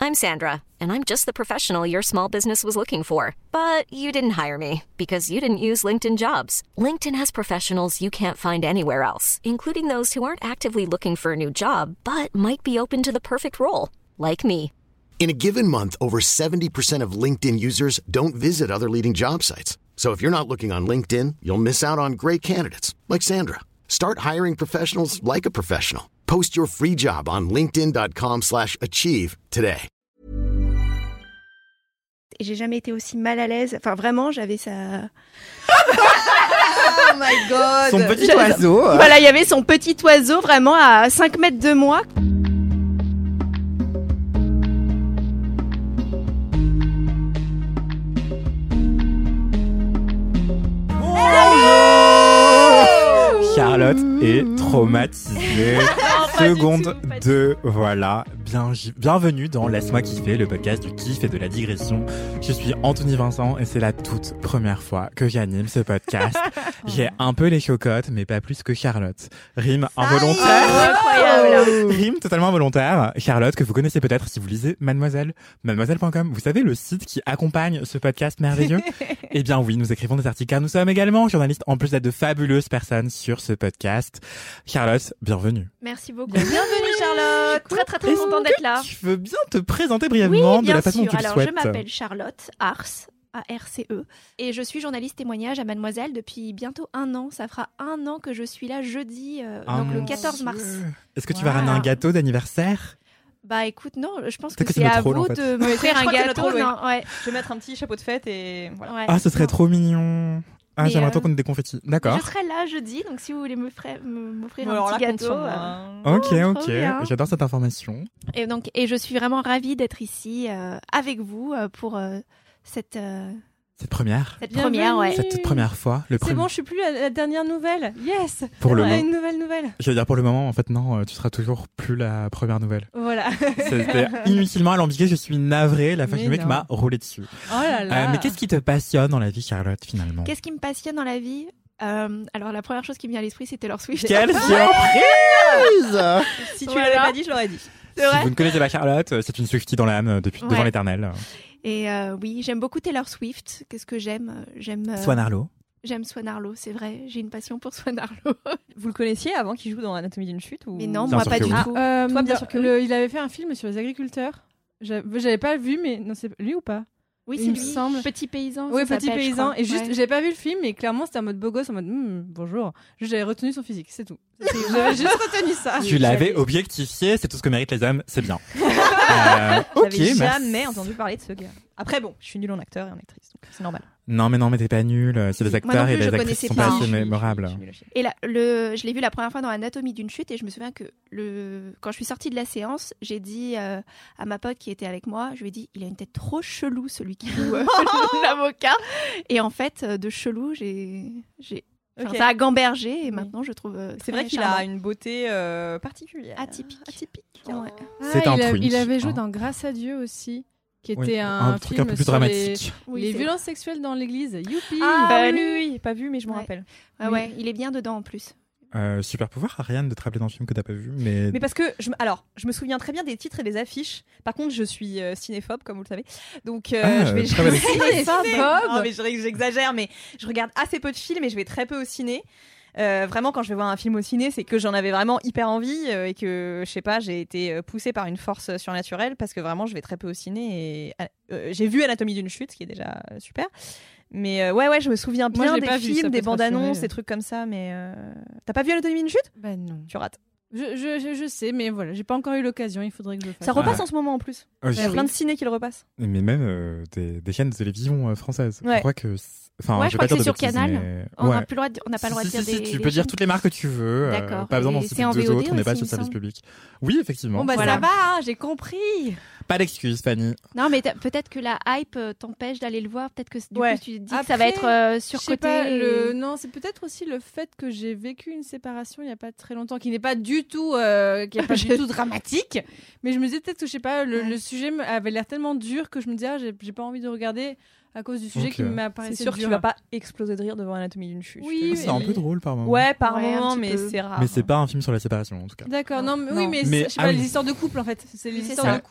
I'm Sandra, and I'm just the professional your small business was looking for. But you didn't hire me because you didn't use LinkedIn Jobs. LinkedIn has professionals you can't find anywhere else, including those who aren't actively looking for a new job, but might be open to the perfect role, like me. In a given month, over 70% of LinkedIn users don't visit other leading job sites. So if you're not looking on LinkedIn, you'll miss out on great candidates like Sandra. Start hiring professionals like a professional. Post your free job on linkedin.com/achieve today. Et j'ai jamais été aussi mal à l'aise. Enfin, vraiment, j'avais ça. Oh my god. Son petit oiseau. Voilà, il y avait son petit oiseau vraiment à 5 mètres de moi. Charlotte est traumatisée. Seconde 2, voilà. Bienvenue dans Laisse-moi kiffer, le podcast du kiff et de la digression. Je suis Anthony Vincent et c'est la toute première fois que j'anime ce podcast. J'ai un peu les chocottes, mais pas plus que Charlotte. Rime involontaire. Incroyable. Rime totalement involontaire. Charlotte, que vous connaissez peut-être si vous lisez Mademoiselle, mademoiselle.com. Vous savez, le site qui accompagne ce podcast merveilleux? Eh bien oui, nous écrivons des articles car nous sommes également journalistes en plus d'être de fabuleuses personnes sur ce podcast. Charlotte, bienvenue. Merci beaucoup. Bienvenue Charlotte. Très contente d'être là. Tu veux bien te présenter brièvement Oui, de la bien façon dont sûr. tu le Alors, souhaites? je m'appelle Charlotte Arce, A-R-C-E, et je suis journaliste témoignage à Mademoiselle depuis bientôt 1 an. Ça fera 1 an que je suis là jeudi, donc le 14 mars. Est-ce que tu vas ramener un gâteau d'anniversaire? Bah écoute, non, je pense que Peut-être que c'est c'est notre à rôle, vous en fait. de m'offrir un Je crois que c'est gâteau. notre rôle, Non, ouais. Je vais mettre un petit chapeau de fête et voilà. Ouais. Ah, ce serait trop mignon. Ah, Mais, j'aimerais tant qu'on ait des confettis. D'accord. Je serai là jeudi, donc si vous voulez m'offrir Bon, un alors petit là, compte gâteau. sur moi. Ok, trop ok. bien. J'adore cette information. Et je suis vraiment ravie d'être ici avec vous pour cette Cette première. première, ouais. Cette toute première fois. Le C'est premier. bon, je suis plus la dernière nouvelle. Yes. Pour le Ouais, moment. une nouvelle. Je veux dire, pour le moment, en fait, non, tu seras toujours plus la première nouvelle. Voilà. C'était inutilement alambiqué, je suis navrée, la Fashion Mais Week non. m'a roulé dessus. Oh là là. Mais qu'est-ce qui te passionne dans la vie, Charlotte, finalement? Qu'est-ce qui me passionne dans la vie Alors la première chose qui me vient à l'esprit, c'était Taylor Swift. Quelle surprise! Si tu Voilà. l'avais pas dit, je l'aurais dit. C'est Si vrai. vous ne connaissez pas Charlotte, c'est une Swiftie dans l'âme depuis devant Ouais. l'éternel. Et oui, j'aime beaucoup Taylor Swift. Qu'est-ce que j'aime Swan Arlo. J'aime Swan Arlo, c'est vrai. J'ai une passion pour Swan Arlo. Vous le connaissiez avant qu'il joue dans Anatomie d'une chute ou... Mais non, Bien moi sûr pas que du oui. tout. Toi, bien sûr que oui. Il avait fait un film sur les agriculteurs. J'avais pas vu, mais non, c'est lui ou pas? Oui, il c'est me lui. semble. Petit paysan. Oui, ça petit s'appelle, je paysan. crois. Et juste, Ouais. j'avais pas vu le film, mais clairement, c'était en mode beau gosse, en mode bonjour. Juste, j'avais retenu son physique, c'est tout. J'avais juste retenu ça. Tu l'avais objectifié, c'est tout ce que méritent les hommes, c'est bien. Ok, J'avais merci. jamais entendu parler de ce gars. Après, bon, je suis nulle en acteur et en actrice, donc c'est normal. Non, mais t'es pas nul. C'est des Moi non acteurs plus, et les je actrices connaissais sont pas, pas hein. assez mémorables. Je suis nulle à chier. Et là, je l'ai vu la première fois dans Anatomie d'une chute, et je me souviens que quand je suis sortie de la séance, j'ai dit à ma pote qui était avec moi, je lui ai dit, il a une tête trop chelou, celui qui joue l'avocat. Et en fait, de chelou, Ok. ça a gambergé, et Oui. maintenant je trouve. C'est vrai qu'il a une beauté particulière. Atypique. Ouais. C'est un twink, Il avait joué hein. dans Grâce à Dieu aussi, qui Oui, était un truc film un peu plus sur dramatique. Oui, les c'est- violences sexuelles dans l'église. Youpi. Ah oui, oui, pas vu, mais je me Ouais. rappelle. Ah ouais, il est bien dedans en plus. Super pouvoir, Ariane, de te rappeler d'un film que t'as pas vu, mais... Mais parce que, je me souviens très bien des titres et des affiches. Par contre, je suis cinéphobe, comme vous le savez. Donc, je vais très bonne Cinéphobe. Non, mais j'exagère, mais je regarde assez peu de films et je vais très peu au ciné. Vraiment, quand je vais voir un film au ciné, c'est que j'en avais vraiment hyper envie et que, je sais pas, j'ai été poussée par une force surnaturelle parce que vraiment, je vais très peu au ciné. Et j'ai vu Anatomie d'une chute, ce qui est déjà super. Mais ouais, je me souviens Moi, bien je l'ai des pas vu, ça films, peut des te bandes annonces, rassurer. des trucs comme ça. Mais t'as pas vu Anatomie d'une chute? Bah non. Tu rates. Je sais, mais voilà, j'ai pas encore eu l'occasion. Il faudrait que je le fasse. Ça repasse Ah. en ce moment en plus. Oh, Il y a plein de ciné qui le repassent. Mais même des chaînes de télévision françaises. Ouais. Je crois que... Enfin, Ouais, je je vais crois pas que dire c'est de sur bêtises, Canal. mais- On Ouais. n'a pas le droit de dire Si, des. tu peux dire toutes les marques que tu veux. D'accord. Pas besoin d'en Et citer c'est en deux VOD autres, on n'est pas aussi, sur il me service semble. public. Oui, effectivement. Bon bah Voilà. ça va, hein, j'ai compris. Pas d'excuses, Fanny. Non, mais peut-être que la hype t'empêche d'aller le voir. Peut-être que du Ouais. coup tu te dis que ça va Après, être Je sais surcoté. pas, et- non, c'est peut-être aussi le fait que j'ai vécu une séparation il y a pas très longtemps, qui n'est pas du tout, qui est pas du tout dramatique. Mais je me disais peut-être que je sais pas, le sujet avait l'air tellement dur que je me disais j'ai pas envie de regarder à cause du sujet Ok. qui m'apparaissait C'est sûr que dur. tu vas pas exploser de rire devant Anatomie d'une chute. Oui, C'est un peu drôle par moment. Ouais, par Ouais, un moment, petit mais peu. c'est rare. Mais c'est pas un film sur la séparation, en tout cas. D'accord, non, mais, Non. oui, mais, Mais- je sais ah pas, oui. les histoires de couple en fait. C'est les Oui, c'est histoires ça. de couple et tout ça.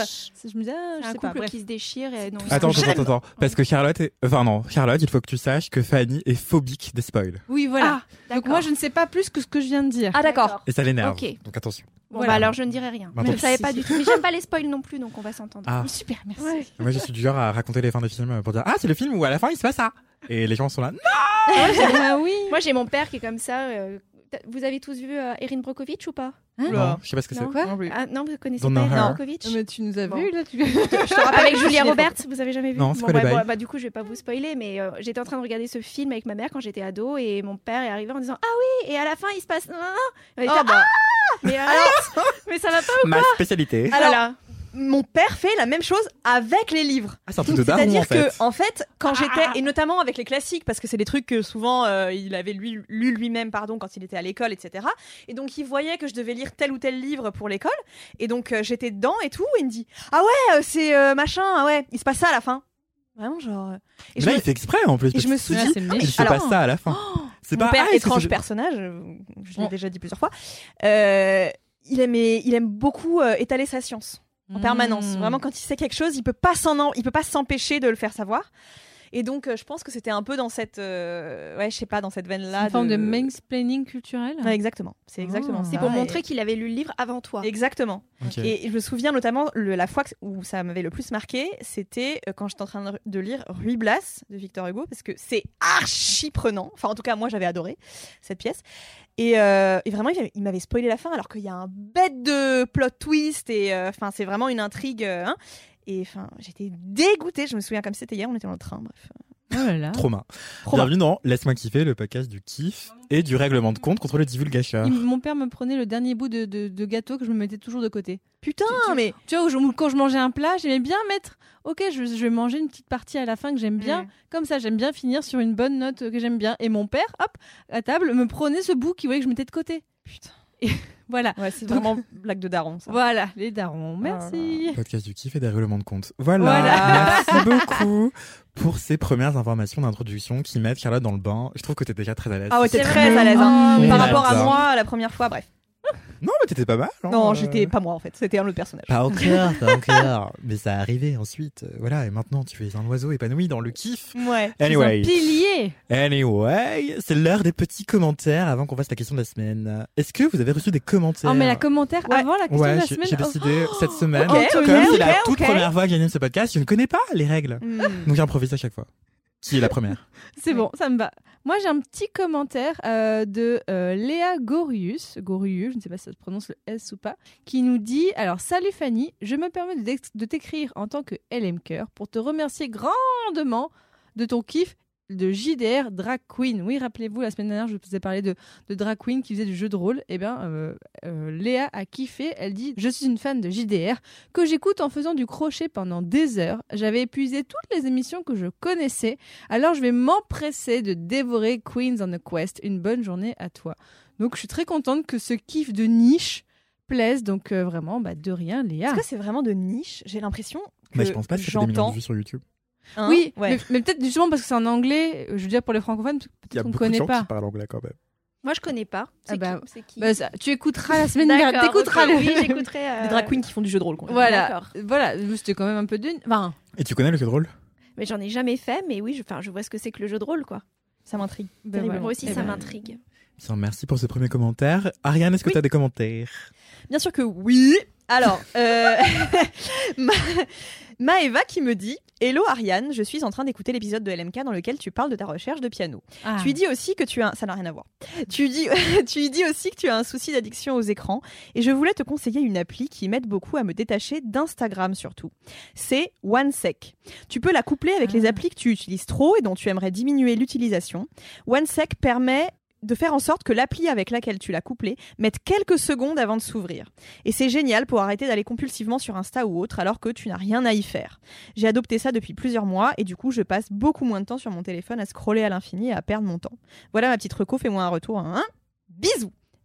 Je me disais, C'est je un sais pas. couple Bref. qui se déchire et non. Attends, parce que Charlotte Charlotte, il faut que tu saches que Fanny est phobique des spoils. Oui, voilà. Ah, Donc moi, je ne sais pas plus que ce que je viens de dire. Ah d'accord. Et ça l'énerve. Ok. Donc attention. Bon, Voilà. bah alors je ne dirai rien. Maintenant, Je ne savais pas du tout. Mais j'aime pas les spoils non plus, donc on va s'entendre. Ah. Super, merci. Ouais. Moi, je suis du genre à raconter les fins des films pour dire ah, c'est le film où à la fin il se passe ça. Et les gens sont là. Non. Ah oui. Moi j'ai mon père qui est comme ça. Vous avez tous vu Erin Brockovich ou pas? Non, je sais pas ce que c'est. Non. Ah non, vous connaissez Don't pas know Erin her. Brockovich? Mais tu nous as Bon. vu là. Avec Julia Roberts, vous avez jamais vu? Non, c'est quoi les bails Du coup, je vais pas vous spoiler, mais j'étais en train de regarder ce film avec ma mère quand j'étais ado et mon père est arrivé en disant ah oui, et à la fin il se passe. On était, mais alors, mais ça va pas ou Ma spécialité. Alors, Voilà. mon père fait la même chose avec les livres. Ah, c'est un truc de daron C'est-à-dire en fait. que, en fait, quand j'étais, et notamment avec les classiques, parce que c'est des trucs que souvent il avait lu lui-même, quand il était à l'école, etc. Et donc il voyait que je devais lire tel ou tel livre pour l'école, et donc j'étais dedans et tout, et il me dit ah ouais, c'est machin, ah ouais, il se passe ça à la fin. Vraiment genre. Et Mais là, il fait exprès en plus. et je me parce qu'il se souviens- dit, c'est il se Alors- passe ça à la fin. C'est mon pas père, ah, est-ce que étrange c'est- personnage, je l'ai Oh. déjà dit plusieurs fois. Il aime beaucoup étaler sa science en permanence. Vraiment, quand il sait quelque chose, il peut pas s'empêcher de le faire savoir. Et donc, je pense que c'était un peu dans cette, je sais pas, dans cette veine-là. Une forme de mansplaining culturel. Ouais, exactement. C'est exactement Oh. ça. C'est pour Et- montrer qu'il avait lu le livre avant toi. Exactement. Ok. Et je me souviens notamment la fois où ça m'avait le plus marqué, c'était quand j'étais en train de lire Ruy Blas de Victor Hugo, parce que c'est archi prenant. Enfin, en tout cas, moi, j'avais adoré cette pièce. Et vraiment, il m'avait spoilé la fin, alors qu'il y a un bête de plot twist. Et enfin, c'est vraiment une intrigue. Et enfin, j'étais dégoûtée. Je me souviens comme c'était hier, on était dans le train. Bref. Oh là là. Trauma. Trauma. Bienvenue dans Laisse-moi kiffer, le podcast du kiff et du règlement de compte contre le divulgateur. Mon père me prenait le dernier bout de gâteau que je me mettais toujours de côté. Putain, mais Tu vois, quand je mangeais un plat, j'aimais bien mettre. Ok, je vais manger une petite partie à la fin que j'aime bien. Comme ça, j'aime bien finir sur une bonne note que j'aime bien. Et mon père, hop, à table, me prenait ce bout qu'il voulait que je mettais de côté. putain. Et voilà. Ouais, c'est vraiment blague de daron, ça. Voilà, les darons. Merci. Podcast du kiff et des règlements de compte. Voilà. Voilà. Merci beaucoup pour ces premières informations d'introduction qui mettent Charlotte dans le bain. Je trouve que t'es déjà très à l'aise. Ah ouais, t'es C'est très vrai. à l'aise. Hein. Oh, Par on rapport à adore. moi, la première fois, bref. Non, mais t'étais pas mal. hein. Non, j'étais pas moi en fait, c'était un autre personnage. Pas encore. Mais ça arrivait ensuite. Voilà, et maintenant tu es un oiseau épanoui dans le kiff. Ouais. Anyway. Pilier. Anyway, c'est l'heure des petits commentaires avant qu'on fasse la question de la semaine. Est-ce que vous avez reçu des commentaires? Oh, mais la commentaire Ouais. avant la question Ouais, de la j'ai semaine. j'ai décidé cette semaine, Ok, comme ok, c'est la ok, toute ok. première fois que j'anime ce podcast, je ne connais pas les règles. Donc j'improvise à chaque fois. Qui est la première? C'est bon, ça me va. Moi, j'ai un petit commentaire de Léa Gorius, je ne sais pas si ça se prononce le S ou pas, qui nous dit alors, salut Fanny, je me permets de t'écrire en tant que LM Cœur pour te remercier grandement de ton kiff de JDR Drag Queen. Oui, rappelez-vous, la semaine dernière, je vous ai parlé de Drag Queen qui faisait du jeu de rôle. Eh bien, Léa a kiffé. Elle dit « Je suis une fan de JDR que j'écoute en faisant du crochet pendant des heures. J'avais épuisé toutes les émissions que je connaissais. Alors, je vais m'empresser de dévorer Queens on a Quest. Une bonne journée à toi. » Donc, je suis très contente que ce kiff de niche plaise. Donc, vraiment, de rien, Léa. Est-ce que c'est vraiment de niche? J'ai l'impression que Mais je pense pas que c'est des millions j'entends. de vues sur YouTube. Hein, Oui, ouais. mais peut-être justement parce que c'est en anglais, je veux dire pour les francophones, Il y a peut-être qu'on ne beaucoup de connaît gens pas. qui parlent anglais quand même. Moi, je connais pas. Ah bah, C'est qui Bah, tu écouteras la semaine dernière. D'accord, T'écouteras ok, le... Oui, j'écouterai. Des drag queens qui font du jeu de rôle. Quoi. Voilà, D'accord. voilà, c'était quand même un peu de. Enfin, Et tu connais le jeu de rôle? Mais j'en ai jamais fait, mais oui, je vois ce que c'est que le jeu de rôle, quoi. Ça m'intrigue. ben Terrible. voilà. Moi aussi, Eh ça ben, m'intrigue. Bien, merci pour ce premier commentaire. Ariane, est-ce que Oui. tu as des commentaires? Bien sûr que oui. Alors, Maëva qui me dit « Hello Ariane, je suis en train d'écouter l'épisode de LMK dans lequel tu parles de ta recherche de piano. Ah. Tu dis aussi que tu as... Ça n'a rien à voir. Tu dis aussi que tu as un souci d'addiction aux écrans et je voulais te conseiller une appli qui m'aide beaucoup à me détacher d'Instagram surtout. C'est OneSec. Tu peux la coupler avec les applis que tu utilises trop et dont tu aimerais diminuer l'utilisation. OneSec permet de faire en sorte que l'appli avec laquelle tu l'as couplée mette quelques secondes avant de s'ouvrir. Et c'est génial pour arrêter d'aller compulsivement sur Insta ou autre alors que tu n'as rien à y faire. J'ai adopté ça depuis plusieurs mois et du coup je passe beaucoup moins de temps sur mon téléphone à scroller à l'infini et à perdre mon temps. Voilà ma petite reco, fais-moi un retour. Hein. Bisous.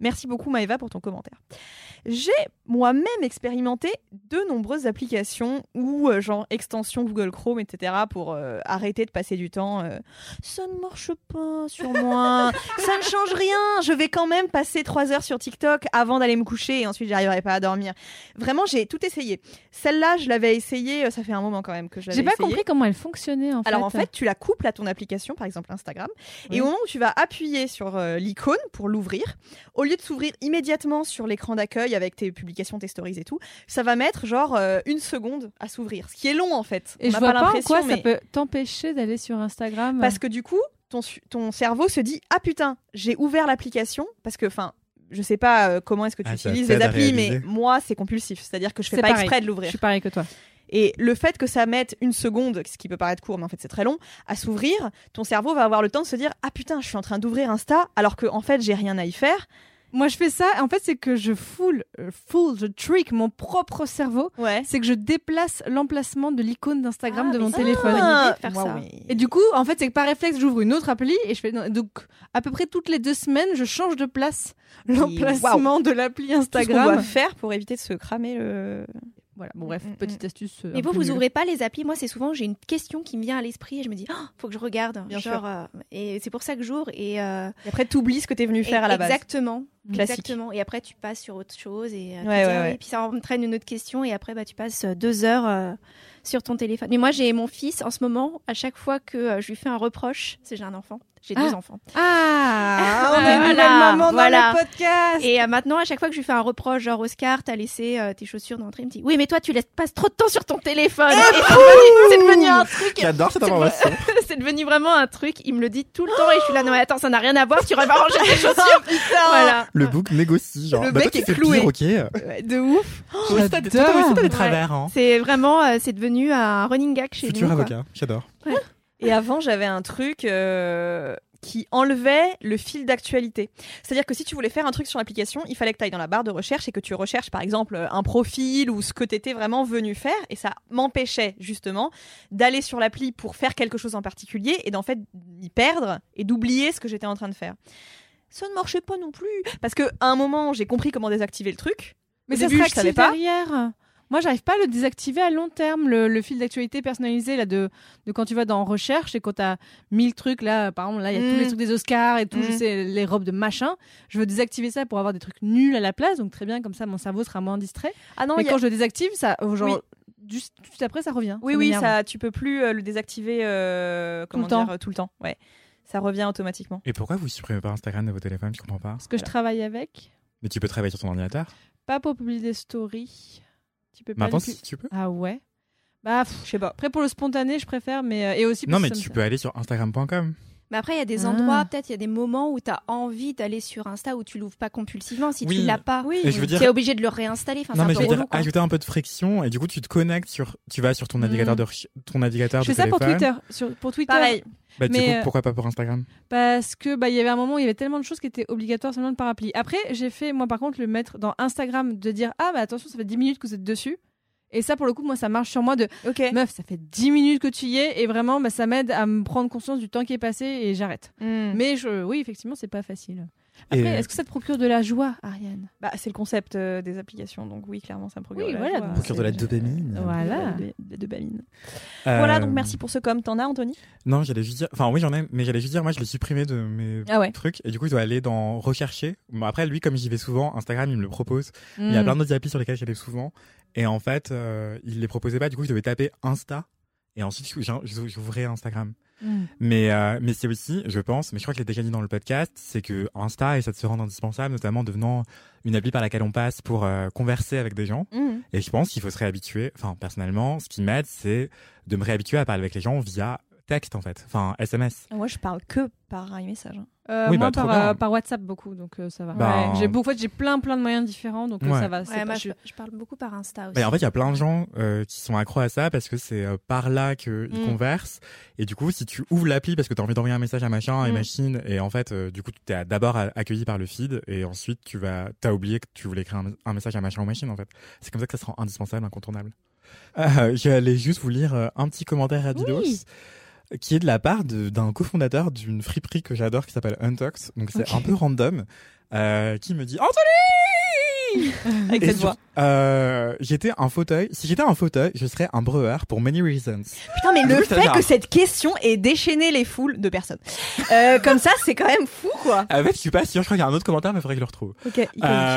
Merci beaucoup Maëva pour ton commentaire. J'ai moi-même expérimenté de nombreuses applications ou genre extensions Google Chrome, etc. pour arrêter de passer du temps. Ça ne marche pas sur moi, ça ne change rien. Je vais quand même passer 3 heures sur TikTok avant d'aller me coucher et ensuite j'arriverai pas à dormir. Vraiment, j'ai tout essayé. Celle-là, je l'avais essayée, ça fait un moment quand même que je l'avais essayée. J'ai pas compris comment elle fonctionnait en fait. Alors en fait, tu la couples à ton application, par exemple Instagram, et au moment où tu vas appuyer sur l'icône pour l'ouvrir, au lieu de s'ouvrir immédiatement sur l'écran d'accueil avec tes publications, tes stories et tout, ça va mettre genre 1 seconde à s'ouvrir, ce qui est long en fait. Et je vois pas en quoi ça peut t'empêcher d'aller sur Instagram. Parce que du coup, ton cerveau se dit ah putain, j'ai ouvert l'application parce que je sais pas comment est-ce que tu utilises les applis, mais moi c'est compulsif, c'est-à-dire que je fais pas exprès de l'ouvrir. Je suis pareil que toi. Et le fait que ça mette 1 seconde, ce qui peut paraître court, mais en fait c'est très long, à s'ouvrir, ton cerveau va avoir le temps de se dire ah putain, je suis en train d'ouvrir Insta alors que en fait j'ai rien à y faire. Moi, je fais ça. En fait, c'est que je je trick mon propre cerveau. Ouais. C'est que je déplace l'emplacement de l'icône d'Instagram de mon téléphone. Faire ça. Et du coup, en fait, c'est que par réflexe, j'ouvre une autre appli et je fais. Donc, à peu près toutes les 2 semaines, je change de place l'emplacement de l'appli Instagram. Tout ce qu'on doit faire pour éviter de se cramer le. Voilà, bon bref, petite astuce. Mais vous ouvrez pas les applis. Moi, c'est souvent, j'ai une question qui me vient à l'esprit et je me dis, faut que je regarde. Bien sûr. Et c'est pour ça que j'ouvre. Et après, t'oublies ce que t'es venu faire à la base. Exactement. Classique. Exactement. Et après, tu passes sur autre chose. Et, ouais. Et puis ça entraîne une autre question. Et après, tu passes 2 heures sur ton téléphone. Mais moi, j'ai mon fils en ce moment. À chaque fois que je lui fais un reproche, j'ai un enfant. J'ai 2 enfants. On a une nouvelle maman dans le podcast. Et maintenant, à chaque fois que je lui fais un reproche, genre Oscar, t'as laissé tes chaussures dans le train, il me dit oui, mais toi, tu passes trop de temps sur ton téléphone. Et c'est devenu un truc. J'adore cette information. C'est devenu vraiment un truc. Il me le dit tout le temps et je suis là, non, mais attends, ça n'a rien à voir. Tu aurais pas rangé tes chaussures. Voilà. Le book négocie, genre. Le bec est cloué. Pire, ok. De ouf. Toi aussi, t'as des travers, hein. C'est vraiment, c'est devenu un running gag chez nous. Futur avocat, j'adore. Ouais. Et avant, j'avais un truc qui enlevait le fil d'actualité. C'est-à-dire que si tu voulais faire un truc sur l'application, il fallait que tu ailles dans la barre de recherche et que tu recherches par exemple un profil ou ce que tu étais vraiment venu faire, et ça m'empêchait justement d'aller sur l'appli pour faire quelque chose en particulier et d'en fait m'y perdre et d'oublier ce que j'étais en train de faire. Ça ne marchait pas non plus parce qu'à un moment, j'ai compris comment désactiver le truc. Mais au ça début, se je savais réactive pas. derrière. Moi, j'arrive pas à le désactiver à long terme, le fil d'actualité personnalisé là, de quand tu vas dans recherche et quand t'as 1000 trucs là, par exemple, là, il y a tous les trucs des Oscars et tout, je sais, les robes de machin. Je veux désactiver ça pour avoir des trucs nuls à la place, donc très bien, comme ça, mon cerveau sera moins distrait. Ah non, mais quand je le désactive, ça, genre, juste après, ça revient. Oui, ça, tu peux plus le désactiver tout le temps. Ouais. Ça revient automatiquement. Et pourquoi vous supprimez pas Instagram de vos téléphones? Je comprends pas. Parce que je travaille avec. Mais tu peux travailler sur ton ordinateur? Pas pour publier des stories. Tu peux pas. Maintenant, si tu peux. Ah ouais. Bah, je sais pas. Après, pour le spontané, je préfère, mais et aussi. Non, mais tu peux aller sur Instagram.com. Mais après, il y a des endroits, peut-être, il y a des moments où tu as envie d'aller sur Insta où tu l'ouvres pas compulsivement. Si tu l'as pas, tu es obligé de le réinstaller. Enfin, non, mais c'est je veux dire, relou, ajouter un peu de friction et du coup, tu te connectes tu vas sur ton navigateur de téléphone. Je fais ça pour Twitter. Pour Twitter. Pareil. Bah, du coup, pourquoi pas pour Instagram? Parce que il y avait un moment où il y avait tellement de choses qui étaient obligatoires seulement par appli. Après, j'ai fait, moi par contre, le mettre dans Instagram, de dire attention, ça fait 10 minutes que vous êtes dessus. Et ça, pour le coup, moi, ça marche sur moi de meuf, ça fait 10 minutes que tu y es. Et vraiment, ça m'aide à me prendre conscience du temps qui est passé et j'arrête. Mais oui, effectivement, c'est pas facile. Après, est-ce que ça te procure de la joie, Ariane? C'est le concept des applications. Donc oui, clairement, ça me procure de la joie. Ça procure de la dopamine. Voilà. De dopamine. Voilà, donc merci pour ce com. T'en as, Anthony? Non, j'allais juste dire... Enfin, oui, j'en ai, mais j'allais juste dire, moi, je l'ai supprimé de mes trucs. Et du coup, je dois aller dans rechercher. Bon, après, lui, comme j'y vais souvent, Instagram, il me le propose. Il y a plein d'autres applis sur lesquelles j'y vais souvent. Et en fait, il les proposait pas. Du coup, je devais taper Insta. Et ensuite, j'ouvrais Instagram. Mais c'est aussi, je pense, mais je crois que je l'ai déjà dit dans le podcast, c'est que Insta essaie de se rendre indispensable, notamment en devenant une appli par laquelle on passe pour converser avec des gens. Et je pense qu'il faut se réhabituer. Enfin, personnellement, ce qui m'aide, c'est de me réhabituer à parler avec les gens via texte, en fait. Enfin, SMS. Moi, je parle que par iMessage. Moi, par WhatsApp beaucoup, donc ça va. J'ai plein de moyens différents, donc ça va. Moi, je parle beaucoup par Insta aussi. Mais en fait, il y a plein de gens qui sont accros à ça parce que c'est par là qu'ils conversent. Et du coup, si tu ouvres l'appli parce que tu as envie d'envoyer un message à machin et machine, et en fait, du coup, tu es d'abord accueilli par le feed, et ensuite, t'as oublié que tu voulais écrire un message à machin ou machine, en fait. C'est comme ça que ça se rend indispensable, incontournable. J'allais juste vous lire un petit commentaire rapidos. qui est de la part d'un cofondateur d'une friperie que j'adore qui s'appelle Untox. Donc c'est un peu random, qui me dit Anthony Avec cette voix. Si j'étais un fauteuil, je serais un breuer pour many reasons. Putain, mais le Oui, fait c'est-à-dire- que cette question ait déchaîné les foules de personnes. Comme ça, c'est quand même fou, quoi. En fait, je suis pas sûr, je crois qu'il y a un autre commentaire, mais il faudrait que je le retrouve. Ok, Et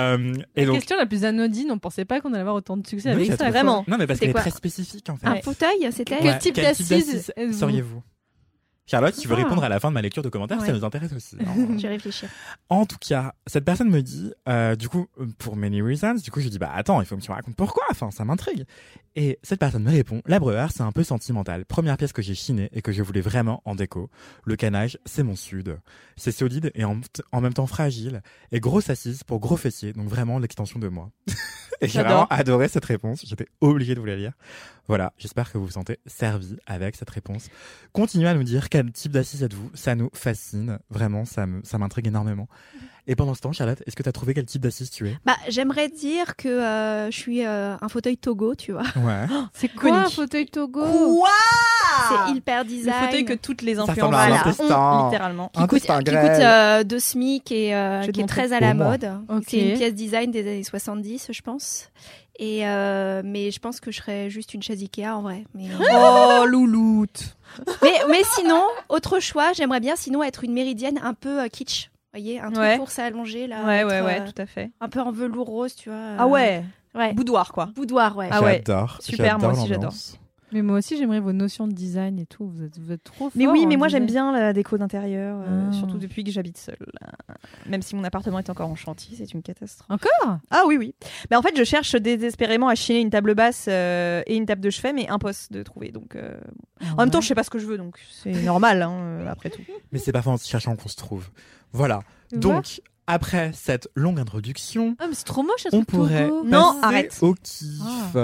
La donc, question la plus anodine, on pensait pas qu'on allait avoir autant de succès oui, avec ça ça. te- vraiment. Non, mais parce C'est qu'elle est quoi très spécifique, en fait. Un fauteuil, c'était Quel type d'assise êtes-vous seriez-vous? Charlotte, tu veux Ah. répondre à la fin de ma lecture de commentaires, Ouais. ça nous intéresse aussi. hein. Je vais réfléchir. En tout cas, cette personne me dit, du coup, pour many reasons, du coup, je dis, bah attends, il faut que tu me racontes pourquoi, enfin, ça m'intrigue. Et cette personne me répond, la breuer, c'est un peu sentimental. Première pièce que j'ai chinée et que je voulais vraiment en déco. Le canage, c'est mon sud. C'est solide et en même temps fragile. Et grosse assise pour gros fessiers, donc vraiment l'extension de moi. Et j'ai J'adore. vraiment adoré cette réponse. J'étais obligé de vous la lire. Voilà, j'espère que vous vous sentez servi avec cette réponse. Continuez à nous dire quel type d'assise êtes-vous. Ça nous fascine. Vraiment, ça m'intrigue énormément. Et pendant ce temps, Charlotte, est-ce que tu as trouvé quel type d'assise tu es? Bah, j'aimerais dire que je suis un fauteuil Togo, tu vois. Ouais. C'est quoi un Iconique. fauteuil Togo? Quoi C'est hyper Le design. fauteuil que toutes les Ça influenceuses ressemble à un ont, intestin. littéralement. qui coûte Intestin grêle. 2 SMIC et Je vais te qui est montrer. très à la Au moins. mode. Ok. C'est une pièce design des années 70, je pense. Et mais je pense que je serais juste une chaise Ikea en vrai. Mais, Oh, louloute. mais sinon, autre choix, j'aimerais bien sinon être une méridienne un peu kitsch. Vous voyez, un truc Ouais. pour s'allonger là. Ouais, être, tout à fait. un peu en velours rose, tu vois. Ah ouais, Ouais. boudoir, quoi. Boudoir, ouais. Ah ouais. J'adore. Super, moi aussi, l'ambiance. Mais moi aussi, j'aimerais vos notions de design et tout. Vous êtes trop forts. Mais oui, mais en moi j'aime design. bien la déco d'intérieur, Ah. surtout depuis que j'habite seule. Même si mon appartement est encore en chantier, c'est une catastrophe. Encore? Ah oui, oui. Mais en fait, je cherche désespérément à chiner une table basse et une table de chevet, mais impossible de trouver. Donc, en même temps, je sais pas ce que je veux, donc c'est normal, hein, après tout. Mais c'est parfois en se cherchant qu'on se trouve. Voilà. Tu Donc, après cette longue introduction, Ah, mais c'est trop moche, un on truc pourrait Togo. Non, passer arrête. au kiff.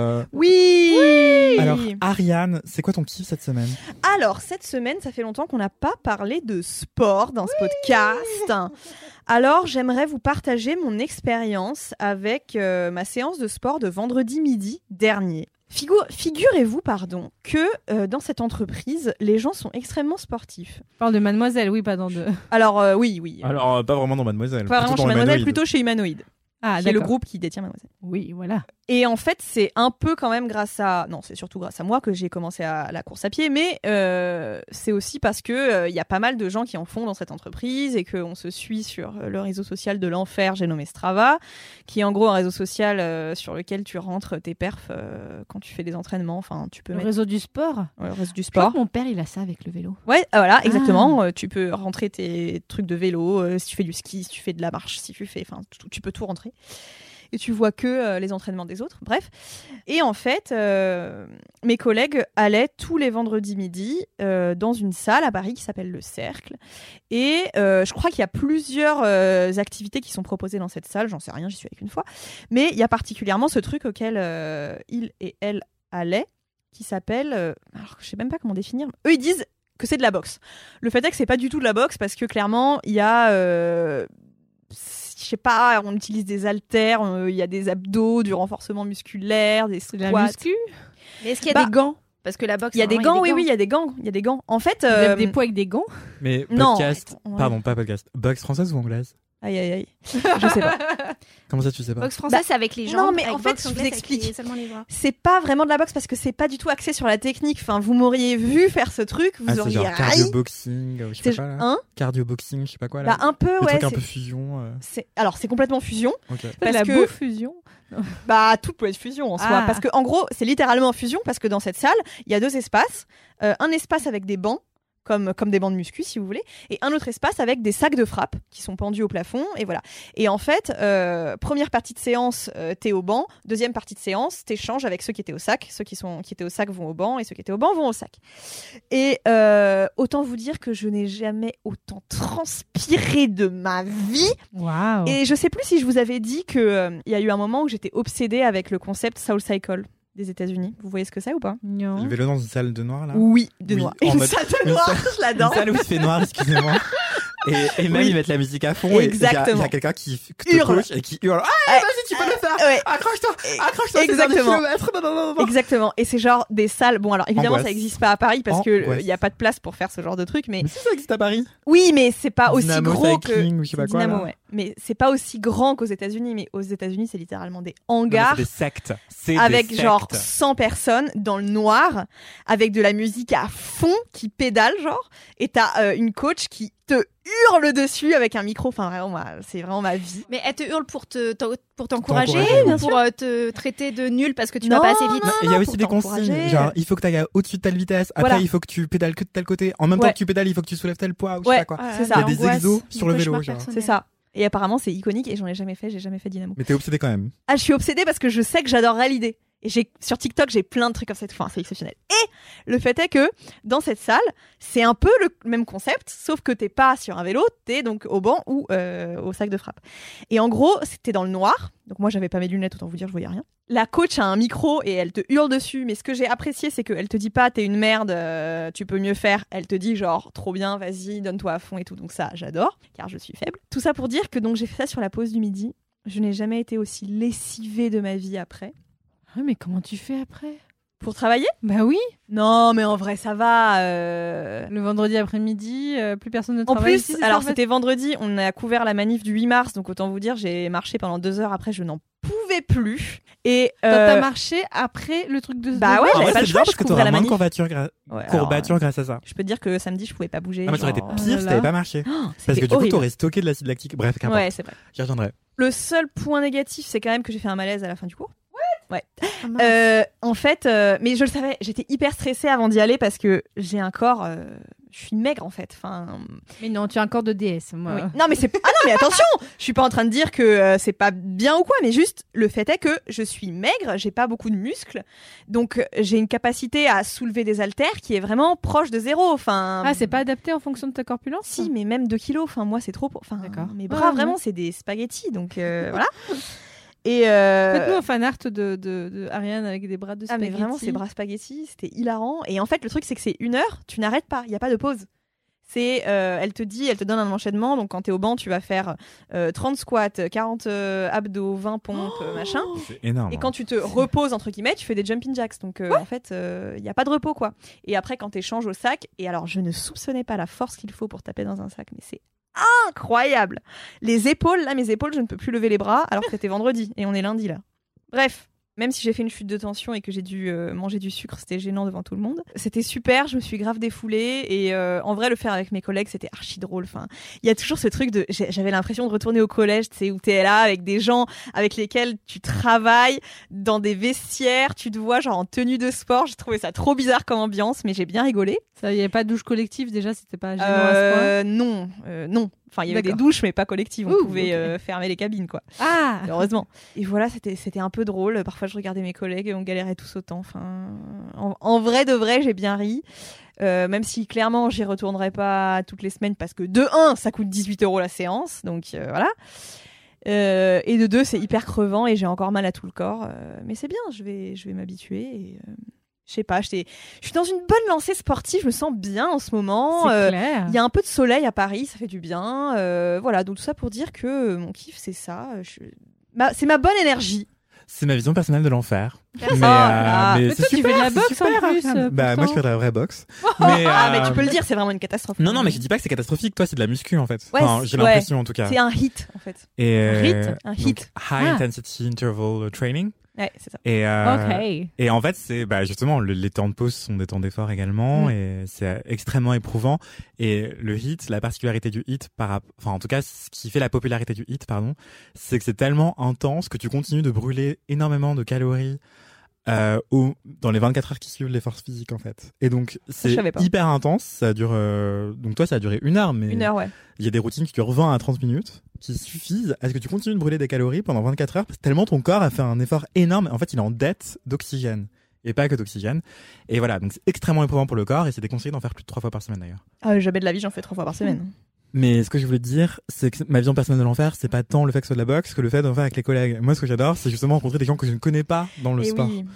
Oui, Alors, Ariane, c'est quoi ton kiff cette semaine? Alors, cette semaine, ça fait longtemps qu'on n'a pas parlé de sport dans ce podcast. Alors, j'aimerais vous partager mon expérience avec ma séance de sport de vendredi midi dernier. Figurez-vous, que dans cette entreprise, les gens sont extrêmement sportifs. Je parle de Mademoiselle, oui, pas dans de. Alors, oui. Alors, pas vraiment dans Mademoiselle. Pas vraiment plutôt chez dans Mademoiselle, Humanoïde. plutôt chez Humanoïde, Ah, qui est le d'accord. groupe qui détient Mademoiselle. Oui, voilà. Et en fait, c'est un peu quand même grâce à... Non, c'est surtout grâce à moi que j'ai commencé à la course à pied, mais c'est aussi parce que il y a pas mal de gens qui en font dans cette entreprise et qu'on se suit sur le réseau social de l'enfer, j'ai nommé Strava, qui est en gros un réseau social sur lequel tu rentres tes perfs quand tu fais des entraînements. Enfin, tu peux Le mettre réseau du sport. le réseau du Je crois sport. que mon père, il a ça avec le vélo. Ouais, voilà, exactement. Tu peux rentrer tes trucs de vélo, si tu fais du ski, si tu fais de la marche, si tu fais... Enfin, tu peux tout rentrer. Et tu vois que les entraînements des autres, bref. Et en fait, mes collègues allaient tous les vendredis midi dans une salle à Paris qui s'appelle Le Cercle. Et je crois qu'il y a plusieurs activités qui sont proposées dans cette salle, j'en sais rien, j'y suis allée qu'une fois. Mais il y a particulièrement ce truc auquel ils et elles allaient, qui s'appelle... alors, je sais même pas comment définir. Eux, ils disent que c'est de la boxe. Le fait est que c'est pas du tout de la boxe parce que clairement, il y a... je sais pas, on utilise des haltères, il y a des abdos, du renforcement musculaire, des C'est de la squats. muscu. Mais est-ce qu'il y a Bah, des gants? Parce que la boxe, Il y a des normalement, gants, oui, il y a des gants. Il y a des gants. En fait, Vous avez des poids avec des gants. Mais Non, podcast, ouais. pardon, pas podcast. Boxe française ou anglaise? aïe, aïe, aïe. Je sais pas. Comment ça, tu sais pas? Boxe française, Bah, c'est avec les non, jambes. mais avec en fait, boxe je vous anglaise, avec explique. seulement les bras. C'est pas vraiment de la boxe parce que c'est pas du tout axé sur la technique. Enfin, vous m'auriez vu faire ce truc, vous Ah, c'est auriez genre ri. cardio boxing, je sais C'est pas là. hein Cardio boxing, je sais pas quoi là. Bah un peu, Des ouais. trucs un c'est- peu fusion. Alors c'est complètement fusion. Ok. Parce la que- bouffe fusion. Bah tout peut être fusion en soi. Ah. Parce que en gros, c'est littéralement fusion parce que dans cette salle, il y a deux espaces. Un espace avec des bancs. Comme des bancs de muscu si vous voulez, et un autre espace avec des sacs de frappe qui sont pendus au plafond, et voilà. Et en fait, première partie de séance, t'es au banc, deuxième partie de séance, t'échanges avec ceux qui étaient au sac, ceux qui étaient au sac vont au banc, et ceux qui étaient au banc vont au sac. Et autant vous dire que je n'ai jamais autant transpiré de ma vie. Waouh. Et je sais plus si je vous avais dit que il y a eu un moment où j'étais obsédée avec le concept Soul Cycle des États-Unis. Vous voyez ce que c'est ou pas? Non. Le vélo dans une salle de noir là. Oui, de Oui, noir. en Une mode- salle de une noir, salle- je Une l'adore. salle où il fait noir, excusez-moi. Et même ils mettent la musique à fond et il y a quelqu'un qui te hurle coach et qui hurle vas-y tu peux le faire, accroche-toi exactement. Exactement. Et c'est genre des salles, bon alors évidemment ça n'existe pas à Paris parce que il y a pas de place pour faire ce genre de truc, mais si ça existe à Paris. Oui, mais c'est pas aussi Dynamo gros Cycling, que ou je sais pas Dynamo, quoi, ouais. Mais c'est pas aussi grand qu'aux États-Unis, mais aux États-Unis c'est littéralement des hangars des sectes, avec genre 100 personnes dans le noir avec de la musique à fond qui pédale genre, et t'as une coach qui te hurle dessus avec un micro. Enfin vraiment c'est vraiment ma vie. Mais elle te hurle pour t'encourager T'encourager, ou pour te traiter de nul parce que tu vas Non, pas assez vite. Il y a aussi pour des t'encourager. consignes, genre il faut que tu ailles au-dessus de telle vitesse, après Voilà. il faut que tu pédales que de tel côté, en même temps que tu pédales il faut que tu soulèves tel poids ou je sais pas quoi. c'est Il ça. y a des exos sur le vélo, genre. C'est ça. Et apparemment c'est iconique et j'en ai jamais fait, j'ai jamais fait Dynamo. Mais t'es obsédé quand même. Ah, je suis obsédée parce que je sais que j'adorerais l'idée. Et sur TikTok, j'ai plein de trucs comme ça. Enfin, c'est exceptionnel. Et le fait est que dans cette salle, c'est un peu le même concept, sauf que t'es pas sur un vélo, t'es donc au banc ou au sac de frappe. Et en gros, c'était dans le noir. Donc moi, j'avais pas mes lunettes, autant vous dire, je voyais rien. La coach a un micro et elle te hurle dessus. Mais ce que j'ai apprécié, c'est qu'elle te dit pas t'es une merde, tu peux mieux faire. Elle te dit genre trop bien, vas-y, donne-toi à fond et tout. Donc ça, j'adore, car je suis faible. Tout ça pour dire que donc j'ai fait ça sur la pause du midi. Je n'ai jamais été aussi lessivée de ma vie après. Ouais, mais comment tu fais après? Pour travailler? Bah oui. Non, mais en vrai, ça va. Le vendredi après-midi, plus personne ne En travaille. plus, alors c'était vendredi, on a couvert la manif du 8 mars, donc autant vous dire, j'ai marché pendant 2 heures après, je n'en pouvais plus. Et t'as marché après le truc de. Bah ouais, En j'avais vrai, pas le c'est choix, bien je parce que couvrais t'auras la moins de manif. courbatures grâce à ça. Je peux te dire que samedi, je pouvais pas bouger. Ah mais ça aurait été genre, pire si t'avais pas marché. Parce que c'était du coup horrible. t'aurais stocké de l'acide lactique. Bref, qu'importe. Ouais, c'est vrai. J'y reviendrai. Le seul point négatif, c'est quand même que j'ai fait un malaise à la fin du cours. Ouais. Ah, En fait, mais je le savais, j'étais hyper stressée avant d'y aller parce que j'ai un corps, je suis maigre en fait. Enfin, Mais non, tu as un corps de déesse, moi. oui. Non mais c'est non mais attention, je suis pas en train de dire que c'est pas bien ou quoi, mais juste le fait est que je suis maigre, j'ai pas beaucoup de muscles, donc j'ai une capacité à soulever des haltères qui est vraiment proche de zéro. Enfin, Ah, c'est pas adapté en fonction de ta corpulence? si, mais même 2 kilos. Enfin moi c'est trop. Enfin, D'accord. mes bras Ouais, vraiment ouais. c'est des spaghettis, donc voilà. Et Faites-nous un fan art de Ariane avec des bras de ah spaghetti. mais vraiment ces bras spaghettis, c'était hilarant. Et en fait le truc c'est que c'est 1 heure, tu n'arrêtes pas, il y a pas de pause. C'est elle te donne un enchaînement, donc quand t'es au banc tu vas faire 30 squats, 40 abdos, 20 pompes, machin. C'est énorme. Et quand tu te reposes entre guillemets, tu fais des jumping jacks. Donc en fait, il y a pas de repos quoi. Et après quand t'échanges au sac, et alors je ne soupçonnais pas la force qu'il faut pour taper dans un sac, mais c'est incroyable. Les épaules, là mes épaules, je ne peux plus lever les bras alors que c'était vendredi et on est lundi là. Bref. Même si j'ai fait une chute de tension et que j'ai dû manger du sucre, c'était gênant devant tout le monde. C'était super, je me suis grave défoulée et en vrai le faire avec mes collègues c'était archi drôle. Enfin, il y a toujours ce truc de, j'avais l'impression de retourner au collège, tu sais, où t'es là avec des gens avec lesquels tu travailles dans des vestiaires, tu te vois genre en tenue de sport. J'ai trouvé ça trop bizarre comme ambiance, mais j'ai bien rigolé. Ça, il y avait pas de douche collective déjà, c'était pas gênant à ce point. Non. Enfin, il y avait des D'accord. douches, mais pas collectives. On Ouh, pouvait ok. fermer les cabines, quoi. Ah. Heureusement. Et voilà, c'était un peu drôle. Parfois, je regardais mes collègues et on galérait tous autant. Enfin, en vrai de vrai, j'ai bien ri. Même si clairement, j'y retournerai pas toutes les semaines parce que de 1, ça coûte 18 € la séance. Donc voilà. Et de 2, c'est hyper crevant et j'ai encore mal à tout le corps. Mais c'est bien, je vais m'habituer. Et, je sais pas, je suis dans une bonne lancée sportive. Je me sens bien en ce moment. C'est clair. Il y a un peu de soleil à Paris, ça fait du bien. Voilà, donc tout ça pour dire que mon kiff, c'est ça. C'est ma bonne énergie. C'est ma vision personnelle de l'enfer. Merci. Mais Mais toi, tu fais de la boxe en plus. Bah moi je fais de la vraie boxe. Mais tu peux le dire, c'est vraiment une catastrophe. Non, mais je dis pas que c'est catastrophique. Toi, c'est de la muscu en fait. Ouais, Enfin, j'ai l'impression en tout cas. C'est un hit en fait. Et Un hit. donc, high intensity interval training. Ouais, c'est ça. Et, Ok. et en fait, c'est justement les temps de pause sont des temps d'effort également, et c'est extrêmement éprouvant. Et le HIIT, la particularité du HIIT, enfin en tout cas, ce qui fait la popularité du HIIT, c'est que c'est tellement intense que tu continues de brûler énormément de calories dans les 24 heures qui suivent l'effort physique en fait. Et donc c'est hyper intense. Ça dure. Donc toi, ça a duré 1 heure, mais 1 heure, ouais. Il y a des routines qui durent 20 à 30 minutes qui suffisent à ce que tu continues de brûler des calories pendant 24 heures, parce que tellement ton corps a fait un effort énorme. En fait, il est en dette d'oxygène. Et pas que d'oxygène. Et voilà, donc c'est extrêmement éprouvant pour le corps, et c'est déconseillé d'en faire plus de 3 fois par semaine d'ailleurs. Ah, jamais de la vie, j'en fais 3 fois par semaine. Mais ce que je voulais te dire, c'est que ma vision personnelle de l'enfer, c'est pas tant le fait que ce soit de la boxe que le fait d'en faire avec les collègues. Moi, ce que j'adore, c'est justement rencontrer des gens que je ne connais pas dans le sport. Oui.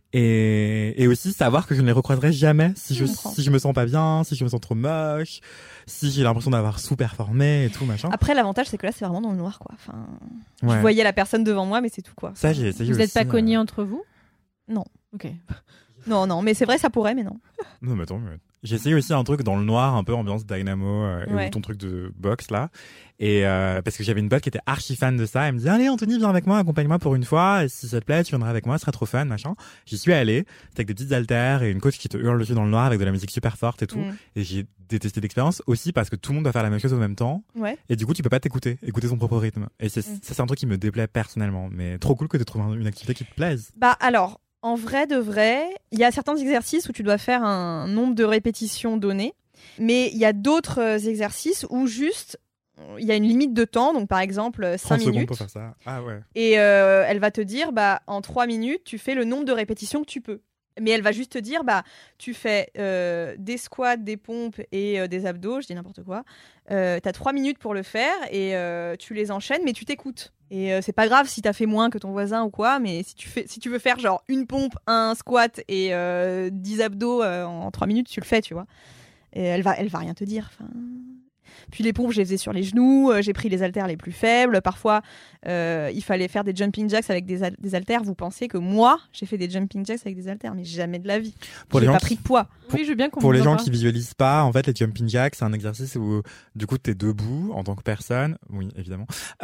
Et aussi savoir que je ne les recroiserai jamais si Je comprends. je me sens pas bien, si je me sens trop moche, si j'ai l'impression d'avoir sous-performé et tout, machin. Après, l'avantage, c'est que là, c'est vraiment dans le noir, quoi. Enfin, Ouais. je voyais la personne devant moi, mais c'est tout, quoi. Ça, j'ai essayé Vous aussi. n'êtes pas cognés entre vous? Non. Ok. Non, mais c'est vrai, ça pourrait, mais non. Non, mais attends, j'ai essayé aussi un truc dans le noir, un peu ambiance Dynamo, Ouais. ou ton truc de boxe là. Et parce que j'avais une pote qui était archi fan de ça, elle me dit allez Anthony, viens avec moi, accompagne-moi pour une fois, et si ça te plaît, tu viendras avec moi, ce serait trop fun, machin. J'y suis allé, c'était avec des petites haltères et une coach qui te hurle dessus dans le noir avec de la musique super forte et tout. Et j'ai détesté l'expérience aussi parce que tout le monde doit faire la même chose au même temps. Ouais. Et du coup, tu peux pas écouter son propre rythme. Et ça, c'est un truc qui me déplaît personnellement. Mais trop cool que tu trouves une activité qui te plaise. Bah alors, en vrai de vrai, il y a certains exercices où tu dois faire un nombre de répétitions donné, mais il y a d'autres exercices où juste il y a une limite de temps, donc par exemple 5 30 secondes minutes, pour faire ça. Ah ouais. et elle va te dire bah en 3 minutes tu fais le nombre de répétitions que tu peux. Mais elle va juste te dire bah tu fais des squats, des pompes et des abdos, je dis n'importe quoi. T'as 3 minutes pour le faire et tu les enchaînes, mais tu t'écoutes. Et c'est pas grave si t'as fait moins que ton voisin ou quoi, mais si tu veux faire genre une pompe, un squat et 10 abdos en 3 minutes, tu le fais, tu vois. Et elle va rien te dire. Enfin... Puis les pompes, je les faisais sur les genoux, j'ai pris les haltères les plus faibles. Parfois, il fallait faire des jumping jacks avec des haltères. Vous pensez que moi, j'ai fait des jumping jacks avec des haltères, mais jamais de la vie. Pour les J'ai gens pas pris de poids. Oui, je veux bien qu'on Pour les vous en gens parle. qui visualisent pas, en fait, les jumping jacks, c'est un exercice où, du coup, t'es debout en tant que personne. Oui, évidemment.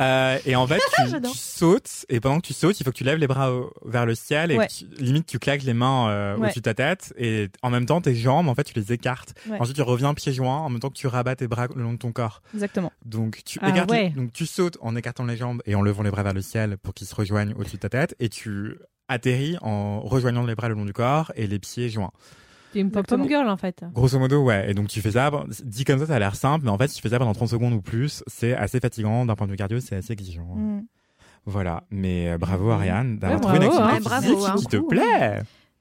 Et en fait, tu sautes, et pendant que tu sautes, il faut que tu lèves les bras vers le ciel, et Ouais. limite, tu claques les mains Ouais. au-dessus de ta tête, et en même temps, tes jambes, en fait, tu les écartes. Ouais. Ensuite, tu reviens pieds joints, en même temps que tu rabats tes bras le long de ton corps. Exactement. Donc, tu Ah écartes, ouais. donc tu sautes en écartant les jambes et en levant les bras vers le ciel pour qu'ils se rejoignent au-dessus de ta tête, et tu atterris en rejoignant les bras le long du corps et les pieds joints. T'es une pop-up girl en fait. Grosso modo, ouais. Et donc, tu fais ça, dit comme ça a l'air simple, mais en fait, si tu fais ça pendant 30 secondes ou plus, c'est assez fatigant. D'un point de vue cardio, c'est assez exigeant. Voilà. Mais bravo, Ariane, d'avoir Ouais, trouvé une bravo, activité hein. physique Bravo, hein. qui te plaît.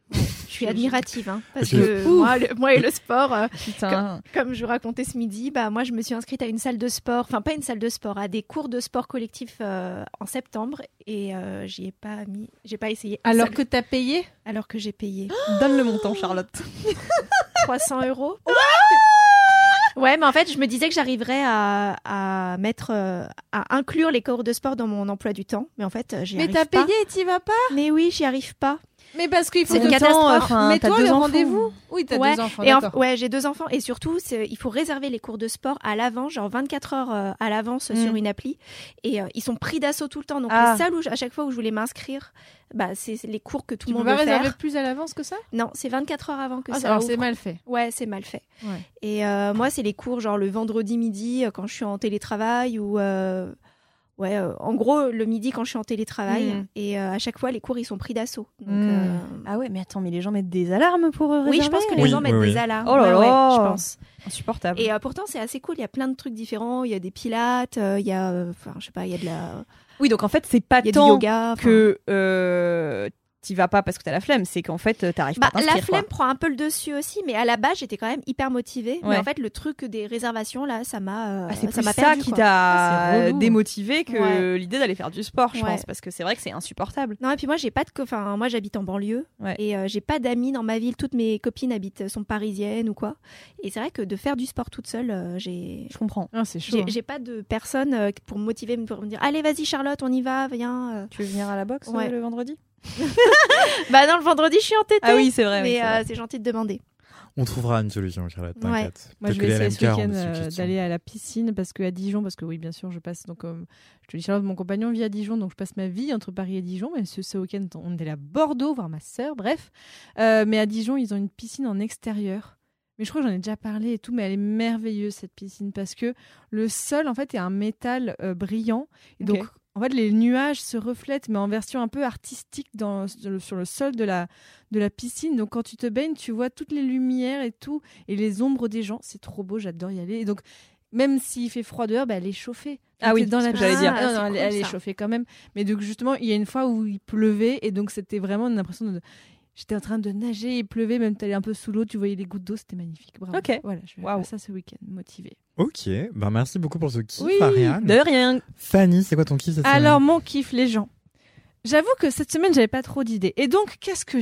Je suis admirative, hein, parce Je- que moi et le sport, Putain. comme je vous racontais ce midi, bah moi je me suis inscrite à une salle de sport, enfin pas une salle de sport, à des cours de sport collectif en septembre et j'ai pas essayé. un Alors seul- que t'as payé? alors que j'ai payé Donne le montant, Charlotte. 300 €. Ouais, mais en fait, je me disais que j'arriverais à mettre, à inclure les cours de sport dans mon emploi du temps, mais en fait, j'y Mais arrive t'as pas. payé et t'y vas pas? Mais oui, j'y arrive pas. Mais parce qu'il faut C'est que une t'as- catastrophe. Enfin, Mais t'as toi, 2 le enfants. rendez-vous? Oui, t'as Ouais, 2 enfants, et d'accord. ouais, j'ai 2 enfants et surtout, il faut réserver les cours de sport à l'avance, genre 24 heures à l'avance sur une appli. Et ils sont pris d'assaut tout le temps. Donc Ah. les salles à chaque fois où je voulais m'inscrire, bah c'est les cours que tout Tu le peux monde pas veut réserver faire. plus à l'avance que ça? Non, c'est 24 heures avant que Ah, ça alors ouvre. c'est mal fait. Ouais, c'est mal fait. Ouais. Et moi, c'est les cours genre le vendredi midi quand je suis en télétravail ou en gros le midi quand je suis en télétravail. Et à chaque fois, les cours ils sont pris d'assaut. Donc, Ah ouais, mais attends, mais les gens mettent des alarmes pour réserver. oui, je pense que les Oui, gens mettent oui, des oui. alarmes. Oh là Ouais, là. je pense. Insupportable. Et pourtant, c'est assez cool. Il y a plein de trucs différents. Il y a des pilates, il y a, je sais pas, il y a de la, Oui, donc en fait, c'est pas il y a du tant yoga. enfin. que t'y vas pas parce que t'as la flemme, c'est qu'en fait, t'arrives pas à La t'inscrire. flemme prend un peu le dessus aussi, mais à la base, j'étais quand même hyper motivée. Ouais. Mais en fait, le truc des réservations, là, ça m'a, C'est ça plus m'a ça perdu. qui quoi. C'est t'a relou. démotivé que Ouais. l'idée d'aller faire du sport, je Ouais. pense, parce que c'est vrai que c'est insupportable. Non, et puis moi, j'ai pas de, enfin, moi, j'habite en banlieue Ouais. et j'ai pas d'amis dans ma ville. Toutes mes copines sont parisiennes ou quoi. Et c'est vrai que de faire du sport toute seule, j'ai Je comprends. Ah, c'est chaud. j'ai pas de personne pour me motiver, pour me dire, allez, vas-y, Charlotte, on y va, viens. Tu veux venir à la boxe Ouais. le vendredi? Bah non, le vendredi, je suis en TT. Ah oui, c'est vrai. oui, Mais c'est vrai. c'est gentil de demander. On trouvera une solution, Charlotte, Ouais. t'inquiète. Moi, Peut-être je que vais les essayer ce LMK ont week-end des suggestions. d'aller à la piscine parce que à Dijon, parce que oui, bien sûr, je passe. Donc, je te dis, Charlotte, mon compagnon vit à Dijon, donc je passe ma vie entre Paris et Dijon. Mais ce week-end, on est allé à Bordeaux voir ma sœur, bref. Mais à Dijon, ils ont une piscine en extérieur. Mais je crois que j'en ai déjà parlé et tout, mais elle est merveilleuse cette piscine parce que le sol, en fait, est un métal brillant. Et donc, Ok. en fait, les nuages se reflètent, mais en version un peu artistique sur le sol de la piscine. Donc, quand tu te baignes, tu vois toutes les lumières et tout, et les ombres des gens. C'est trop beau, j'adore y aller. Et donc, même s'il fait froid dehors, elle est chauffée. Ah Quand oui, t'es dans c'est la ce que j'allais dire. piscine. Ah, Non, c'est elle cool, est ça. chauffée quand même. Mais donc, justement, il y a une fois où il pleuvait, et donc c'était vraiment une impression de... J'étais en train de nager, il pleuvait, même t'allais un peu sous l'eau, tu voyais les gouttes d'eau, c'était magnifique. Bravo. Ok. Voilà, je vais Waouh. faire ça ce week-end, motivée. Ok, ben merci beaucoup pour ce kiff, Oui, Ariane. De rien. Fanny, c'est quoi ton kiff cette Alors, semaine? mon kiff, les gens. J'avoue que cette semaine, j'avais pas trop d'idées. Et donc, qu'est-ce que j'ai fait ?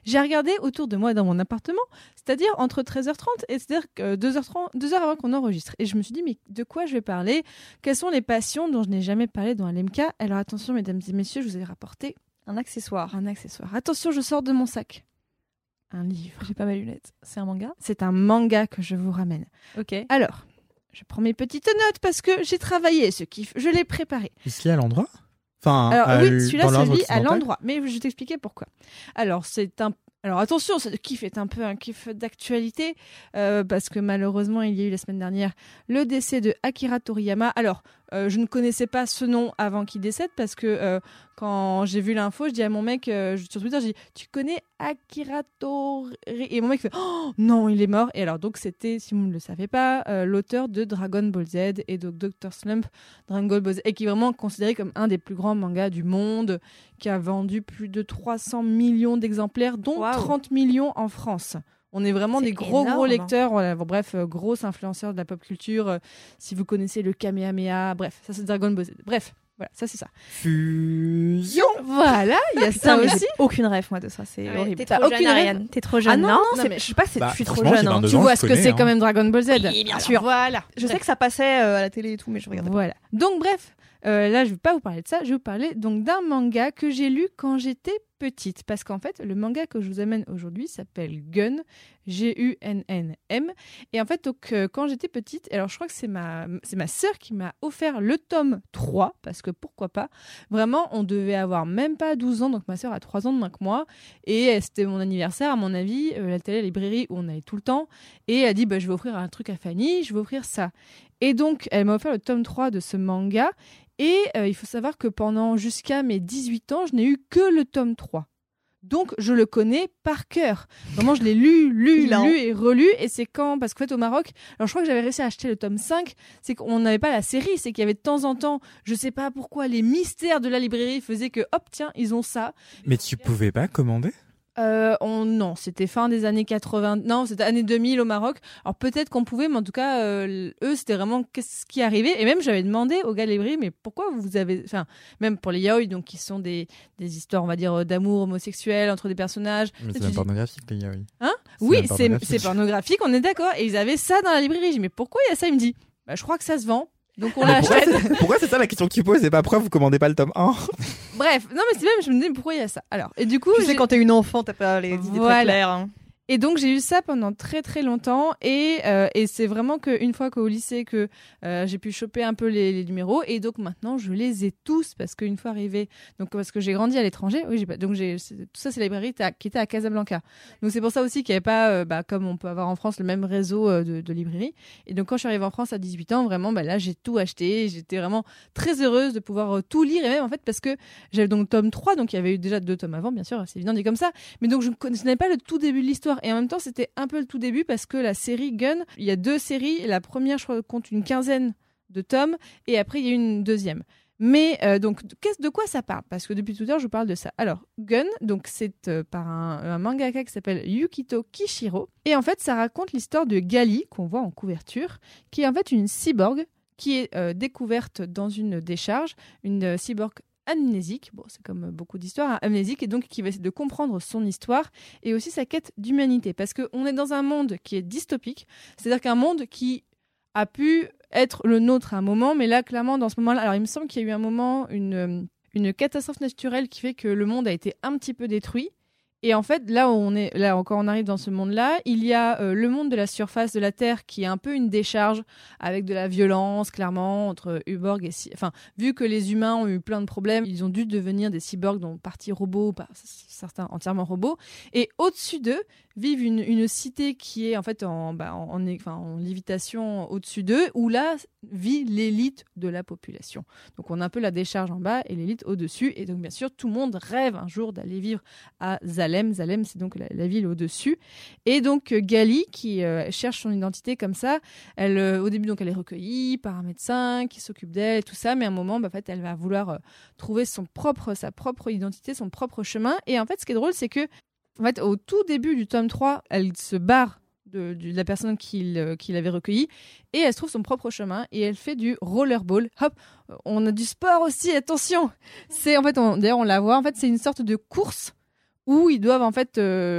J'ai regardé autour de moi dans mon appartement, c'est-à-dire entre 13h30 et c'est-à-dire 2 heures avant qu'on enregistre. Et je me suis dit, mais de quoi je vais parler ? Quelles sont les passions dont je n'ai jamais parlé dans LMK ? Alors attention, mesdames et messieurs, je vous ai rapporté Un accessoire. un accessoire. Attention, je sors de mon sac. Un livre. J'ai pas mes lunettes. C'est un manga ? C'est un manga que je vous ramène. Ok. Alors, je prends mes petites notes parce que j'ai travaillé ce kiff. Je l'ai préparé. Ici à l'endroit. Enfin, Alors oui, celui-là dans l'ordre se lit à occidental. l'endroit, mais je vais t'expliquer pourquoi. Alors attention, ce kiff est un peu un kiff d'actualité parce que malheureusement il y a eu la semaine dernière le décès de Akira Toriyama. Alors je ne connaissais pas ce nom avant qu'il décède parce que quand j'ai vu l'info, je dis à mon mec sur Twitter, je dis tu connais Akira Toriyama ? Et mon mec fait oh non, il est mort. Et alors donc c'était, si vous ne le savez pas, l'auteur de Dragon Ball Z et de Dr Slump Dragon Ball Z, et qui est vraiment considéré comme un des plus grands mangas du monde, qui a vendu plus de 300 millions d'exemplaires, dont 30 millions en France. On est vraiment des gros lecteurs, voilà, bref, gros influenceurs de la pop culture. Si vous connaissez le Kamehameha, bref, ça c'est Dragon Ball Z. Bref, voilà, ça c'est ça. Fusion. Voilà, il y a ça mais aussi. j'ai aucune rêve moi de ça, c'est horrible. T'es trop jeune, Ariane. T'es trop jeune. Ah non, non, c'est- mais- je sais pas, Bah, je suis trop franchement, jeune. j'ai hein. 22 Tu ans, vois je ce que connais, c'est hein. quand même Dragon Ball Z. Oui, bien Alors, sûr. Voilà. Je sais que ça passait à la télé et tout, mais je regardais pas. Voilà. Donc bref, là je vais pas vous parler de ça, je vais vous parler donc d'un manga que j'ai lu quand j'étais petite, parce qu'en fait le manga que je vous amène aujourd'hui s'appelle Gun, G-U-N-N-M, et en fait donc quand j'étais petite, alors je crois que c'est ma sœur qui m'a offert le tome 3, parce que pourquoi pas, vraiment on devait avoir même pas 12 ans, donc ma sœur a 3 ans de moins que moi, et c'était mon anniversaire à mon avis, elle était à la librairie où on allait tout le temps, et elle a dit bah, je vais offrir un truc à Fanny, je vais offrir ça. Et donc, elle m'a offert le tome 3 de ce manga. Et il faut savoir que pendant jusqu'à mes 18 ans, je n'ai eu que le tome 3. Donc, je le connais par cœur. Vraiment, je l'ai lu et relu. Et c'est quand, parce qu'en fait, au Maroc, alors je crois que j'avais réussi à acheter le tome 5, c'est qu'on n'avait pas la série, c'est qu'il y avait de temps en temps, je sais pas pourquoi, les mystères de la librairie faisaient que, hop, tiens, ils ont ça. Mais tu pouvais pas commander ? Non, c'était fin des années 80. Non, c'était années 2000 au Maroc. Alors peut-être qu'on pouvait, mais en tout cas, eux, c'était vraiment qu'est-ce qui arrivait. Et même, j'avais demandé aux gars de librairie, mais pourquoi vous avez... Enfin, même pour les yaoi, donc qui sont des histoires, on va dire, d'amour homosexuel entre des personnages. Mais c'est Tu même dis- pornographique, les yaoi. Hein C'est Oui, même pornographique. c'est pornographique, on est d'accord. Et ils avaient ça dans la librairie. Je dis, mais pourquoi il y a ça ? Il me dit, bah, je crois que ça se vend. Donc on Mais pourquoi l'achète. pourquoi c'est ça la question que tu poses et pas pourquoi vous commandez pas le tome 1 ? Bref, non mais c'est même, je me dis, mais pourquoi il y a ça ? Alors, et du coup, Tu sais, j'ai- quand t'es une enfant, t'as pas les idées Voilà. très claires. hein. Et donc j'ai eu ça pendant très très longtemps et c'est vraiment qu'une fois qu'au lycée que j'ai pu choper un peu les numéros et donc maintenant je les ai tous parce qu'une fois arrivé, donc parce que j'ai grandi à l'étranger, oui tout ça c'est la librairie qui était à Casablanca, donc c'est pour ça aussi qu'il n'y avait pas comme on peut avoir en France le même réseau de librairies, et donc quand je suis arrivée en France à 18 ans vraiment là j'ai tout acheté, j'étais vraiment très heureuse de pouvoir tout lire, et même en fait parce que j'avais donc tome 3, donc il y avait eu déjà 2 tomes avant bien sûr, c'est évident dit comme ça, mais donc je ne connaissais pas le tout début de l'histoire. Et en même temps, c'était un peu le tout début parce que la série Gun, il y a 2 séries. La première, je crois, compte une quinzaine de tomes. Et après, il y a une deuxième. Mais donc, de quoi ça parle ? Parce que depuis tout à l'heure, je vous parle de ça. Alors, Gun, donc c'est par un mangaka qui s'appelle Yukito Kishiro. Et en fait, ça raconte l'histoire de Gali, qu'on voit en couverture, qui est en fait une cyborg qui est découverte dans une décharge. Une cyborg amnésique, bon c'est comme beaucoup d'histoires, hein, amnésique, et donc qui va essayer de comprendre son histoire et aussi sa quête d'humanité, parce qu'on est dans un monde qui est dystopique, c'est-à-dire qu'un monde qui a pu être le nôtre à un moment, mais là clairement dans ce moment-là, alors il me semble qu'il y a eu un moment, une catastrophe naturelle qui fait que le monde a été un petit peu détruit. Et en fait, là quand on arrive dans ce monde-là, il y a le monde de la surface de la Terre qui est un peu une décharge avec de la violence, clairement, entre Uborg et... Enfin, vu que les humains ont eu plein de problèmes, ils ont dû devenir des cyborgs, donc partie robots, certains entièrement robots. Et au-dessus d'eux, vivent une cité qui est en fait en lévitation au-dessus d'eux, où là vit l'élite de la population. Donc on a un peu la décharge en bas et l'élite au-dessus. Et donc bien sûr, tout le monde rêve un jour d'aller vivre à Zalem. Zalem, c'est donc la ville au-dessus. Et donc Gali, qui cherche son identité comme ça, elle, au début, donc, elle est recueillie par un médecin qui s'occupe d'elle et tout ça. Mais à un moment, en fait, elle va vouloir trouver sa propre identité, son propre chemin. Et en fait, ce qui est drôle, c'est que en fait, au tout début du tome 3, elle se barre de la personne qui l'avait recueillie et elle se trouve son propre chemin et elle fait du rollerball. Hop, on a du sport aussi, attention. C'est en fait, d'ailleurs on la voit, en fait c'est une sorte de course où ils doivent en fait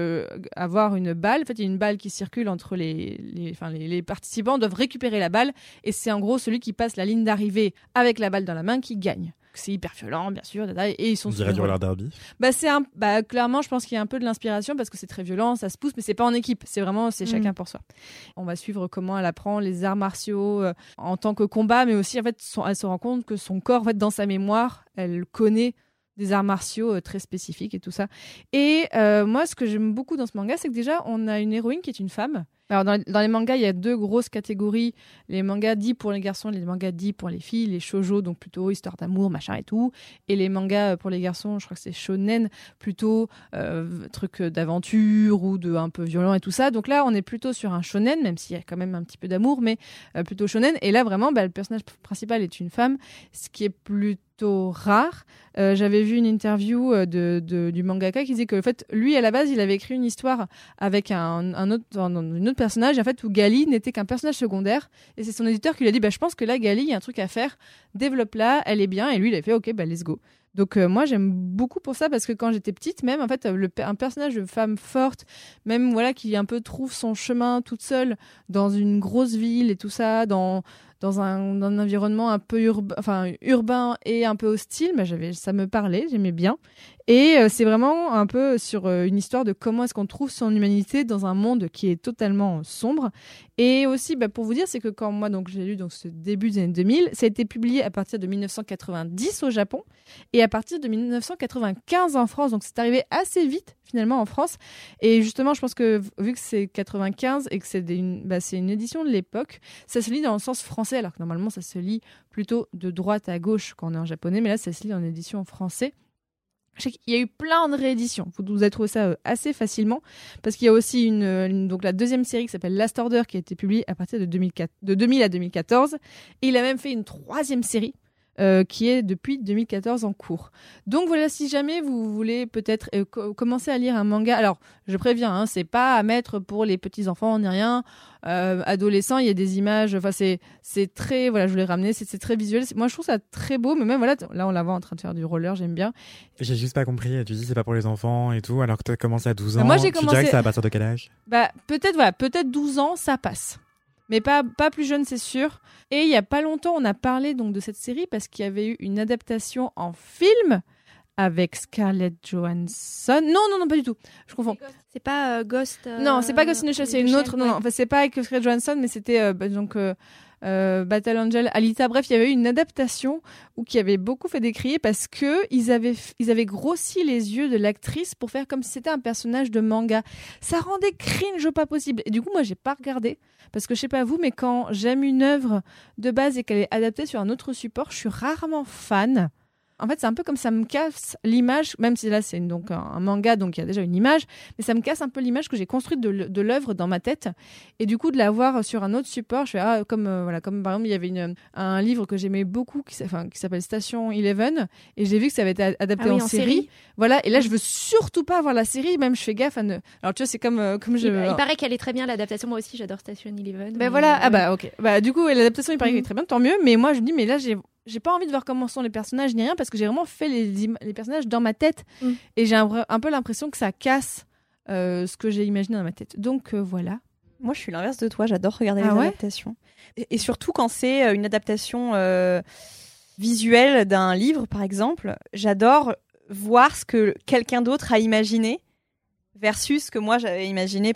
avoir une balle. En fait, il y a une balle qui circule entre les participants, doivent récupérer la balle et c'est en gros celui qui passe la ligne d'arrivée avec la balle dans la main qui gagne. C'est hyper violent, bien sûr, et ils sont. On dirait du roller derby. Clairement, je pense qu'il y a un peu de l'inspiration parce que c'est très violent, ça se pousse, mais c'est pas en équipe. C'est vraiment, chacun pour soi. On va suivre comment elle apprend les arts martiaux en tant que combat, mais aussi en fait, elle se rend compte que son corps, en fait, dans sa mémoire, elle connaît des arts martiaux très spécifiques et tout ça. Et moi, ce que j'aime beaucoup dans ce manga, c'est que déjà, on a une héroïne qui est une femme. Alors, dans les mangas, il y a 2 grosses catégories. Les mangas dits pour les garçons, les mangas dits pour les filles. Les shoujo, donc plutôt histoire d'amour, machin et tout. Et les mangas pour les garçons, je crois que c'est shonen, plutôt truc d'aventure ou de un peu violent et tout ça. Donc là, on est plutôt sur un shonen, même s'il y a quand même un petit peu d'amour, mais plutôt shonen. Et là, vraiment, le personnage principal est une femme, ce qui est plutôt rare. J'avais vu une interview du mangaka qui disait que, en fait, lui, à la base, il avait écrit une histoire avec un autre personnage, en fait, où Gali n'était qu'un personnage secondaire. Et c'est son éditeur qui lui a dit, je pense que là, Gali, il y a un truc à faire. Développe-la, elle est bien. Et lui, il a fait, ok, let's go. Donc moi, j'aime beaucoup pour ça parce que quand j'étais petite, même, en fait, un personnage de femme forte, même, voilà, qui un peu trouve son chemin toute seule dans une grosse ville et tout ça, dans un environnement un peu urbain et un peu hostile, ça me parlait, j'aimais bien. Et c'est vraiment un peu sur une histoire de comment est-ce qu'on trouve son humanité dans un monde qui est totalement sombre. Et aussi, pour vous dire, c'est que quand moi, donc, j'ai lu ce début des années 2000, ça a été publié à partir de 1990 au Japon et à partir de 1995 en France. Donc c'est arrivé assez vite finalement en France. Et justement, je pense que vu que c'est 95 et que c'est une édition de l'époque, ça se lit dans le sens français, alors que normalement ça se lit plutôt de droite à gauche quand on est en japonais, mais là ça se lit en édition français. Je sais qu'il y a eu plein de rééditions. Vous avez trouvé ça assez facilement parce qu'il y a aussi donc la deuxième série qui s'appelle Last Order qui a été publiée à partir de 2000 à 2014. Et il a même fait une 3e série qui est depuis 2014 en cours. Donc voilà, si jamais vous voulez peut-être commencer à lire un manga, alors je préviens, c'est pas à mettre pour les petits enfants ni rien. Adolescents, il y a des images, c'est très, voilà, je voulais ramener, c'est très visuel. Moi, je trouve ça très beau, mais même voilà, là on la voit en train de faire du roller, j'aime bien. J'ai juste pas compris. Tu dis c'est pas pour les enfants et tout, alors que tu as commencé à 12 ans. Moi, j'ai tu commencé... dirais que c'est à partir de quel âge? Peut-être 12 ans, ça passe. Mais pas plus jeune, c'est sûr. Et il y a pas longtemps, on a parlé donc de cette série parce qu'il y avait eu une adaptation en film avec Scarlett Johansson. Non, pas du tout. Je confonds. C'est pas Ghost. Non, c'est pas Ghost in the Shell, c'est une autre. Ouais. Non, c'est pas avec Scarlett Johansson, mais c'était Battle Angel, Alita. Bref, il y avait eu une adaptation qui avait beaucoup fait décrier parce que ils avaient grossi les yeux de l'actrice pour faire comme si c'était un personnage de manga. Ça rendait cringe au pas possible. Et du coup, moi, j'ai pas regardé parce que je sais pas vous, mais quand j'aime une œuvre de base et qu'elle est adaptée sur un autre support, je suis rarement fan. En fait, c'est un peu comme ça me casse l'image, même si là c'est donc un manga, donc il y a déjà une image, mais ça me casse un peu l'image que j'ai construite de l'œuvre dans ma tête. Et du coup, de la voir sur un autre support, je fais comme par exemple, il y avait un livre que j'aimais beaucoup qui s'appelle Station 11, et j'ai vu que ça avait été adapté en série. Voilà, et là je veux surtout pas voir la série, même je fais gaffe à ne. Alors tu vois, c'est comme je. Il paraît qu'elle est très bien l'adaptation. Moi aussi, j'adore Station 11. Ben voilà, ok. Du coup, l'adaptation il paraît qu'elle est très bien, tant mieux. Mais moi je me dis, mais là j'ai pas envie de voir comment sont les personnages ni rien parce que j'ai vraiment fait les personnages dans ma tête et j'ai un peu l'impression que ça casse ce que j'ai imaginé dans ma tête. Donc voilà. Moi, je suis l'inverse de toi. J'adore regarder les adaptations. Et surtout quand c'est une adaptation visuelle d'un livre, par exemple. J'adore voir ce que quelqu'un d'autre a imaginé versus ce que moi j'avais imaginé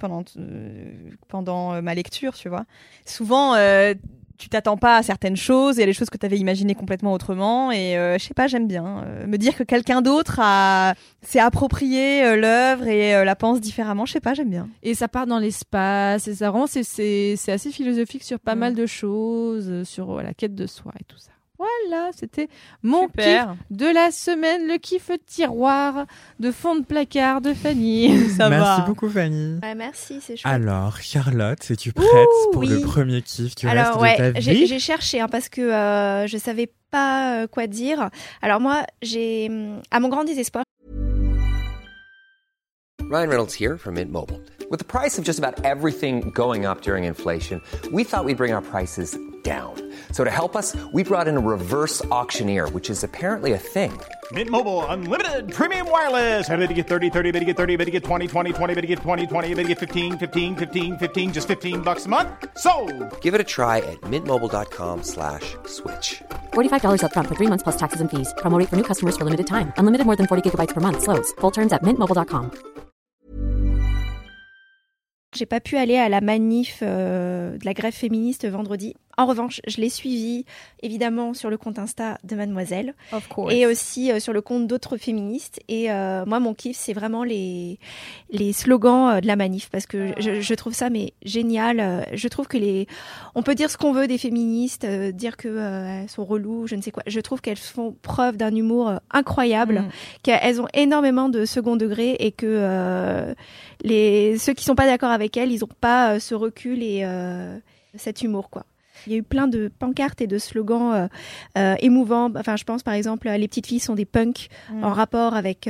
pendant ma lecture, tu vois. Souvent... tu t'attends pas à certaines choses, il y a des choses que tu avais imaginées complètement autrement, et je sais pas, j'aime bien me dire que quelqu'un d'autre s'est approprié l'œuvre et la pense différemment, je sais pas, j'aime bien. Et ça part dans l'espace, et ça rend, c'est assez philosophique sur pas mal de choses, sur la quête de soi et tout ça. Voilà, c'était mon kiff de la semaine, le kiff tiroir de fond de placard de Fanny. Merci beaucoup Fanny. Merci, c'est chouette. Alors Charlotte, es-tu prête pour le premier kiff du reste de ta vie? J'ai cherché parce que je savais pas quoi dire. Alors moi, j'ai à mon grand désespoir. Ryan Reynolds here from Mint Mobile. With the price of just about everything going up during inflation, we thought we'd bring our prices down. So to help us, we brought in a reverse auctioneer, which is apparently a thing. Mint Mobile Unlimited Premium Wireless. How to get 30, 30, bit to get 30, bit to get 20, 20, 20, bit to get 20, 20, bit to get 15, 15, 15, 15, just $15 a month? Sold! Give it a try at mintmobile.com/switch. $45 up front for 3 months plus taxes and fees. Promo rate for new customers for limited time. Unlimited more than 40 gigabytes per month. Slows full terms at mintmobile.com. J'ai pas pu aller à la manif de la grève féministe vendredi. En revanche, je l'ai suivi évidemment sur le compte Insta de Mademoiselle et aussi sur le compte d'autres féministes. Et moi, mon kiff, c'est vraiment les slogans de la manif parce que je trouve ça mais génial. Je trouve que on peut dire ce qu'on veut des féministes, dire que elles sont reloues, je ne sais quoi. Je trouve qu'elles font preuve d'un humour incroyable, qu'elles ont énormément de second degré et que ceux qui sont pas d'accord avec elles, ils ont pas ce recul et cet humour, quoi. Il y a eu plein de pancartes et de slogans émouvants. Enfin, je pense par exemple, les petites filles sont des punks en rapport avec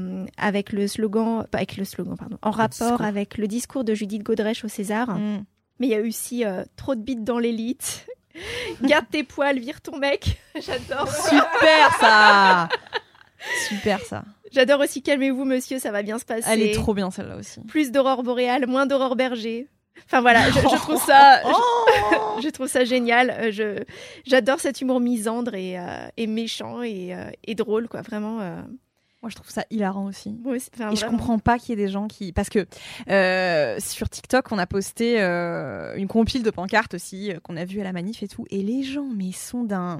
le slogan, en rapport avec le discours de Judith Godrèche au César. Mais il y a eu aussi trop de bites dans l'élite. Garde tes poils, vire ton mec. J'adore. Super ça. Super ça. J'adore aussi calmez-vous monsieur, ça va bien se passer. Elle est trop bien celle-là aussi. Plus d'aurore boréale, moins d'aurore berger. Enfin voilà, je trouve ça, je trouve ça génial. J'adore cet humour misandre et méchant et drôle, quoi. Vraiment. Moi, je trouve ça hilarant aussi. Oui, et je comprends pas qu'il y ait des gens qui, parce que sur TikTok, on a posté une compile de pancartes aussi qu'on a vu à la manif et tout, et les gens, mais ils sont d'un.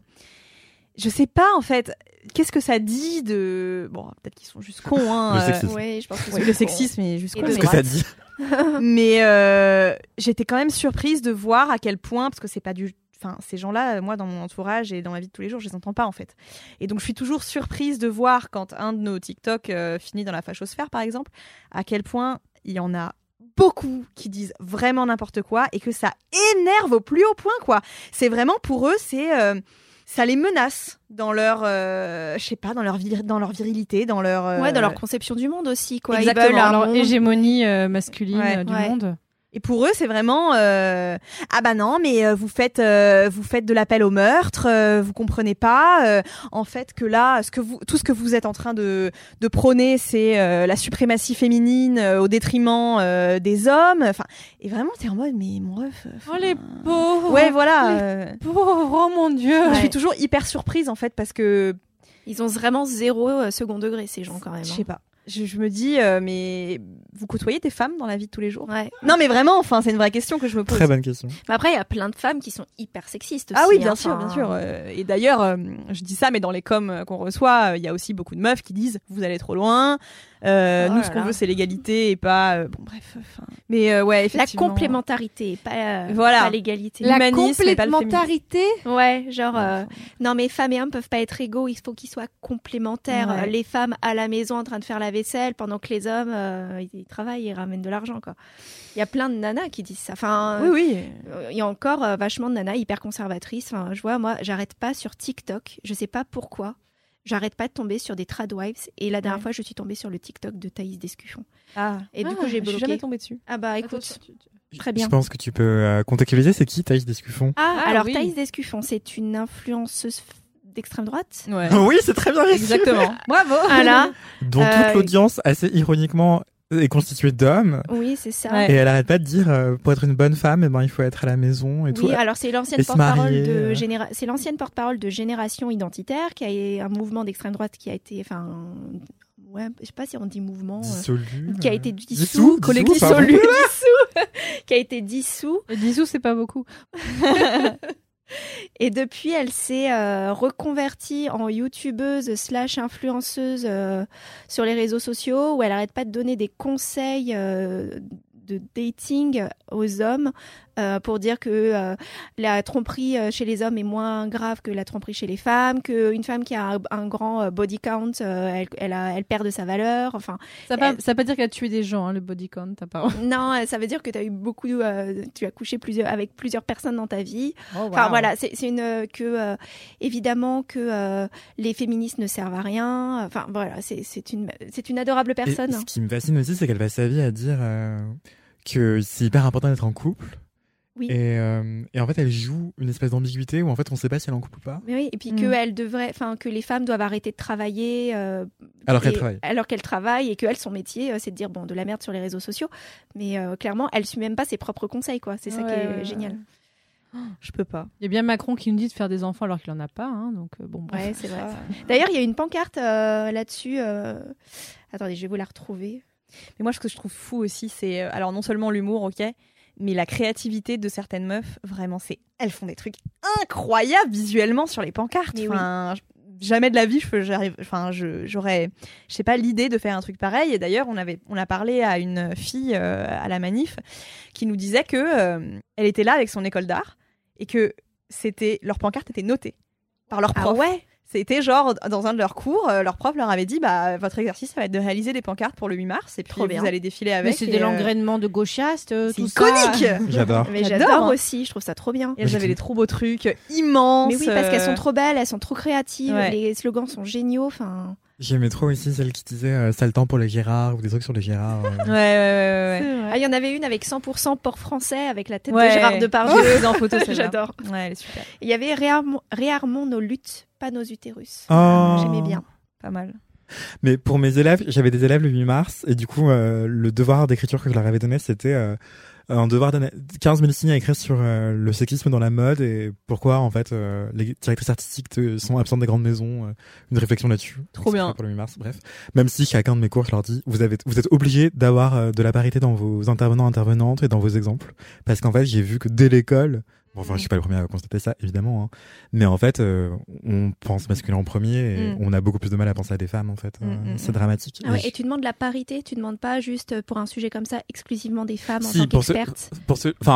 Je sais pas en fait, qu'est-ce que ça dit de. Bon, peut-être qu'ils sont juste cons, hein. Le sexisme. Ouais, je pense que le sexisme est juste con. Qu'est-ce que ça dit? Mais j'étais quand même surprise de voir à quel point, parce que c'est pas du. Enfin, ces gens-là, moi, dans mon entourage et dans ma vie de tous les jours, je les entends pas en fait. Et donc, je suis toujours surprise de voir quand un de nos TikTok finit dans la fachosphère, par exemple, à quel point il y en a beaucoup qui disent vraiment n'importe quoi et que ça énerve au plus haut point, quoi. C'est vraiment pour eux, c'est. Ça les menace dans leur, je sais pas, dans leur virilité, dans leur, dans leur conception du monde aussi, quoi. Exactement. Ils veulent leur hégémonie masculine du monde. Et pour eux, c'est vraiment ah bah non, mais vous faites de l'appel au meurtre, vous comprenez pas en fait que là tout ce que vous êtes en train de prôner, c'est la suprématie féminine au détriment des hommes. Enfin, et vraiment t'es en mode mais mon ref. Oh les pauvres. Ouais, voilà. Les pauvres, oh mon Dieu. Je suis toujours hyper surprise en fait parce que ils ont vraiment 0 second degré ces gens quand même. Je sais pas. Je me dis, mais vous côtoyez des femmes dans la vie de tous les jours? Ouais. Non, mais vraiment, enfin, c'est une vraie question que je me pose. Très bonne question. Mais après, il y a plein de femmes qui sont hyper sexistes aussi. Ah oui, bien sûr. Et d'ailleurs, je dis ça, mais dans les coms qu'on reçoit, il y a aussi beaucoup de meufs qui disent, vous allez trop loin. Nous, ce qu'on veut, c'est l'égalité et pas. Bon, bref. Mais ouais, effectivement. La complémentarité, pas l'égalité. La complémentarité. Ouais, genre non mais femmes et hommes peuvent pas être égaux, il faut qu'ils soient complémentaires. Ouais. Les femmes à la maison en train de faire la vaisselle pendant que les hommes ils travaillent, ils ramènent de l'argent, quoi. Il y a plein de nanas qui disent ça. Enfin, oui. Il y a encore vachement de nanas hyper conservatrices. Enfin, je vois, moi, j'arrête pas sur TikTok. Je sais pas pourquoi. J'arrête pas de tomber sur des tradwives. Et la dernière fois, je suis tombée sur le TikTok de Thaïs Descuffon. Et du coup, j'ai bloqué. Je suis jamais tombée dessus. Ah bah écoute, très bien. Je pense que tu peux contextualiser. C'est qui Thaïs Descuffon? Alors oui. Thaïs Descuffon, c'est une influenceuse d'extrême droite. Ouais. Oui, c'est très bien réussi. Exactement. Bravo. Voilà. Dont toute l'audience, assez ironiquement, est constituée d'hommes. Oui, c'est ça. Ouais. Et elle arrête pas de dire, pour être une bonne femme, il faut être à la maison et tout. Oui, alors c'est l'ancienne Et se porte-parole marier, c'est l'ancienne porte-parole de Génération Identitaire, qui est un mouvement d'extrême droite qui a été, enfin, ouais, je sais pas si on dit mouvement, Dissolu. qui a été dissous, qui a été dissous. Dissous, c'est pas beaucoup. Et depuis, elle s'est reconvertie en youtubeuse / influenceuse sur les réseaux sociaux, où elle arrête pas de donner des conseils de dating aux hommes pour dire que la tromperie chez les hommes est moins grave que la tromperie chez les femmes, qu'une femme qui a un grand body count, elle perd de sa valeur. Enfin, ça veut pas dire qu'elle a tué des gens, hein, le body count, apparemment. Non, ça veut dire que tu as eu beaucoup, tu as couché avec plusieurs personnes dans ta vie. Oh, wow. Enfin voilà, c'est évidemment que les féministes ne servent à rien. Enfin voilà, c'est une adorable personne. Et ce qui me fascine aussi, c'est qu'elle passe sa vie à dire que c'est hyper important d'être en couple. Oui. Et en fait, elle joue une espèce d'ambiguïté où en fait, on sait pas si elle est en couple ou pas. Mais oui, et puis que les femmes doivent arrêter de travailler Alors qu'elles travaillent et que son métier, c'est de dire de la merde sur les réseaux sociaux. Mais clairement, elle suit même pas ses propres conseils, quoi. C'est ça qui est génial. Je peux pas. Il y a bien Macron qui nous dit de faire des enfants alors qu'il en a pas, hein, donc bon. Bref. Ouais, c'est vrai. D'ailleurs, il y a une pancarte là-dessus. Attendez, je vais vous la retrouver. Mais moi, ce que je trouve fou aussi, c'est alors non seulement l'humour, ok, mais la créativité de certaines meufs. Vraiment, elles font des trucs incroyables visuellement sur les pancartes. Jamais de la vie, j'aurais, je sais pas, l'idée de faire un truc pareil. Et d'ailleurs, on a parlé à une fille à la manif qui nous disait que elle était là avec son école d'art et que leur pancarte était notée par leur prof. Ah ouais. C'était genre, dans un de leurs cours, leur prof leur avait dit votre exercice, ça va être de réaliser des pancartes pour le 8 mars et puis vous allez défiler avec. Mais c'est de l'engrainement de gauchistes, tout iconique. Ça. J'adore. Mais j'adore aussi, je trouve ça trop bien. Et elles avaient des trop beaux trucs immenses. Mais oui, parce qu'elles sont trop belles, elles sont trop créatives, Ouais. les slogans sont géniaux. Enfin. J'aimais trop aussi celle qui disait ça le temps pour les Gérards ou des trucs sur les Gérards. Ouais. Ah, il y en avait une avec 100% port français avec la tête Ouais. de Gérard Depardieu en photo, celle-là. J'adore. Ouais, elle est super. Il y avait réarmons nos luttes, pas nos utérus. Oh. J'aimais bien. Pas mal. Mais pour mes élèves, j'avais des élèves le 8 mars et du coup, le devoir d'écriture que je leur avais donné, c'était un devoir 15 000 signes à écrire sur le sexisme dans la mode et pourquoi en fait les directrices artistiques sont absentes des grandes maisons, une réflexion là-dessus. Trop Donc, bien. c'est pour le 8 mars, bref. Même si chacun de mes cours, je leur dis, vous êtes obligés d'avoir de la parité dans vos intervenantes et dans vos exemples, parce qu'en fait, j'ai vu que dès l'école, enfin, je suis pas le premier à constater ça, évidemment, hein. Mais en fait, on pense masculin en premier et on a beaucoup plus de mal à penser à des femmes, en fait. C'est dramatique. Ah ouais, et tu demandes la parité, tu demandes pas juste pour un sujet comme ça exclusivement des femmes Si, en tant qu'expertes. pour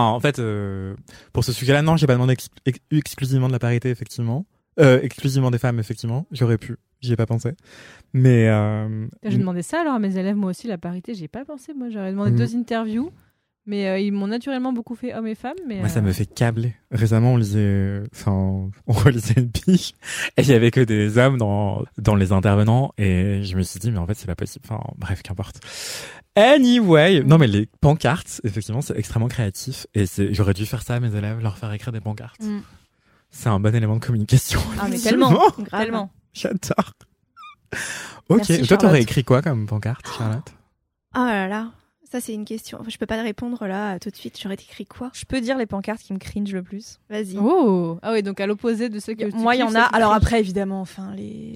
ce sujet-là, non, j'ai pas demandé exclusivement de la parité, effectivement. Exclusivement des femmes, effectivement. J'aurais pu. J'y ai pas pensé. Mais, J'ai demandé ça alors à mes élèves, moi aussi, la parité, j'y ai pas pensé. Moi, j'aurais demandé 2 interviews. Mais ils m'ont naturellement beaucoup fait hommes et femmes. Mais moi, ça me fait câbler. Récemment, on relisait une pige et il y avait que des hommes dans les intervenants et je me suis dit, mais en fait, c'est pas possible. Enfin, bref, qu'importe. Anyway. Non, mais les pancartes, effectivement, c'est extrêmement créatif et j'aurais dû faire ça à mes élèves, leur faire écrire des pancartes. C'est un bon élément de communication. Ah, mais tellement. Tellement. J'adore. Ok. Merci, Toi, Charlotte. t'aurais écrit quoi comme pancarte, Charlotte? Oh là là, ça c'est une question. Enfin, je peux pas te répondre là tout de suite. J'aurais écrit quoi? Je peux dire les pancartes qui me cringe le plus. Vas-y. Oh, ah oui, donc à l'opposé de ceux que Moi, il y en ceux a. qui Alors cringent. après, évidemment, enfin,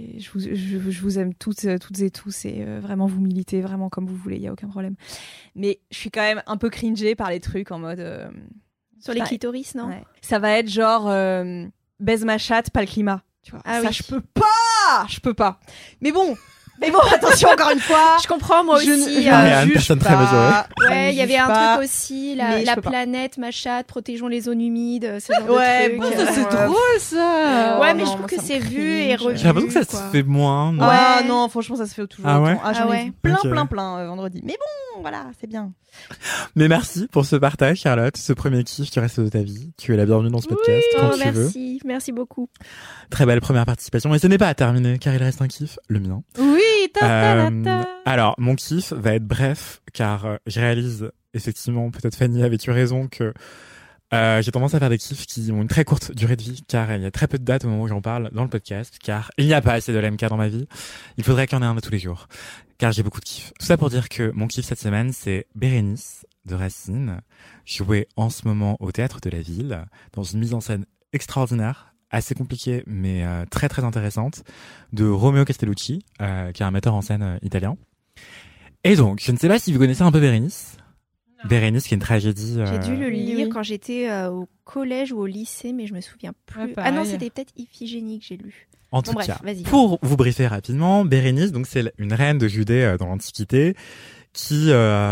je vous aime toutes et tous et vraiment vous militez vraiment comme vous voulez, il y a aucun problème. Mais je suis quand même un peu cringée par les trucs en mode Sur les ça- clitoris, non? ouais. Ça va être genre baise ma chatte, pas le climat. Tu vois. Ah ça, oui. je peux pas. Mais bon, attention encore une fois. Je comprends moi Je aussi. ne Ariane, juge personne très pas. mesurée. Je Ouais, ne il y avait juge un pas. truc aussi, mais je la peux pas. planète, ma chatte, protégeons les zones humides, ce genre Ouais, de trucs. bon, Ça, c'est drôle, ça. Ouais, mais non, je trouve moi, que ça me c'est vu et cringe. revu. J'ai l'impression que ça se quoi. fait moins. non? Ah Ouais. non, franchement, ça se fait toujours Ah ouais autant. J'en Ah ai ouais. vu plein, Ok. plein vendredi. Mais bon, voilà, c'est bien. Mais merci pour ce partage, Charlotte, ce premier kiff qui reste de ta vie. Tu es la bienvenue dans ce podcast quand Oh, tu veux. merci beaucoup. Très belle première participation. Et ce n'est pas à terminer, car il reste un kiff, le mien. Oui, ta. Alors, mon kiff va être bref, car je réalise, effectivement, peut-être Fanny avait-tu raison, que j'ai tendance à faire des kiffs qui ont une très courte durée de vie, car il y a très peu de dates au moment où j'en parle dans le podcast, car il n'y a pas assez de l'MK dans ma vie. Il faudrait qu'il y en ait un de tous les jours, car j'ai beaucoup de kiffs. Tout ça pour dire que mon kiff cette semaine, c'est Bérénice de Racine, jouée en ce moment au Théâtre de la Ville, dans une mise en scène extraordinaire, assez compliquée, mais très très intéressante, de Romeo Castellucci, qui est un metteur en scène italien. Et donc, je ne sais pas si vous connaissez un peu Bérénice. Bérénice, qui est une tragédie. J'ai dû le lire oui. quand j'étais au collège ou au lycée, mais je me souviens plus. Ouais, Ah non, pareil. c'était peut-être Iphigénie que j'ai lu. En tout Bon, bref, cas, vas-y. pour vous briefer rapidement, Bérénice, donc c'est une reine de Judée dans l'Antiquité, qui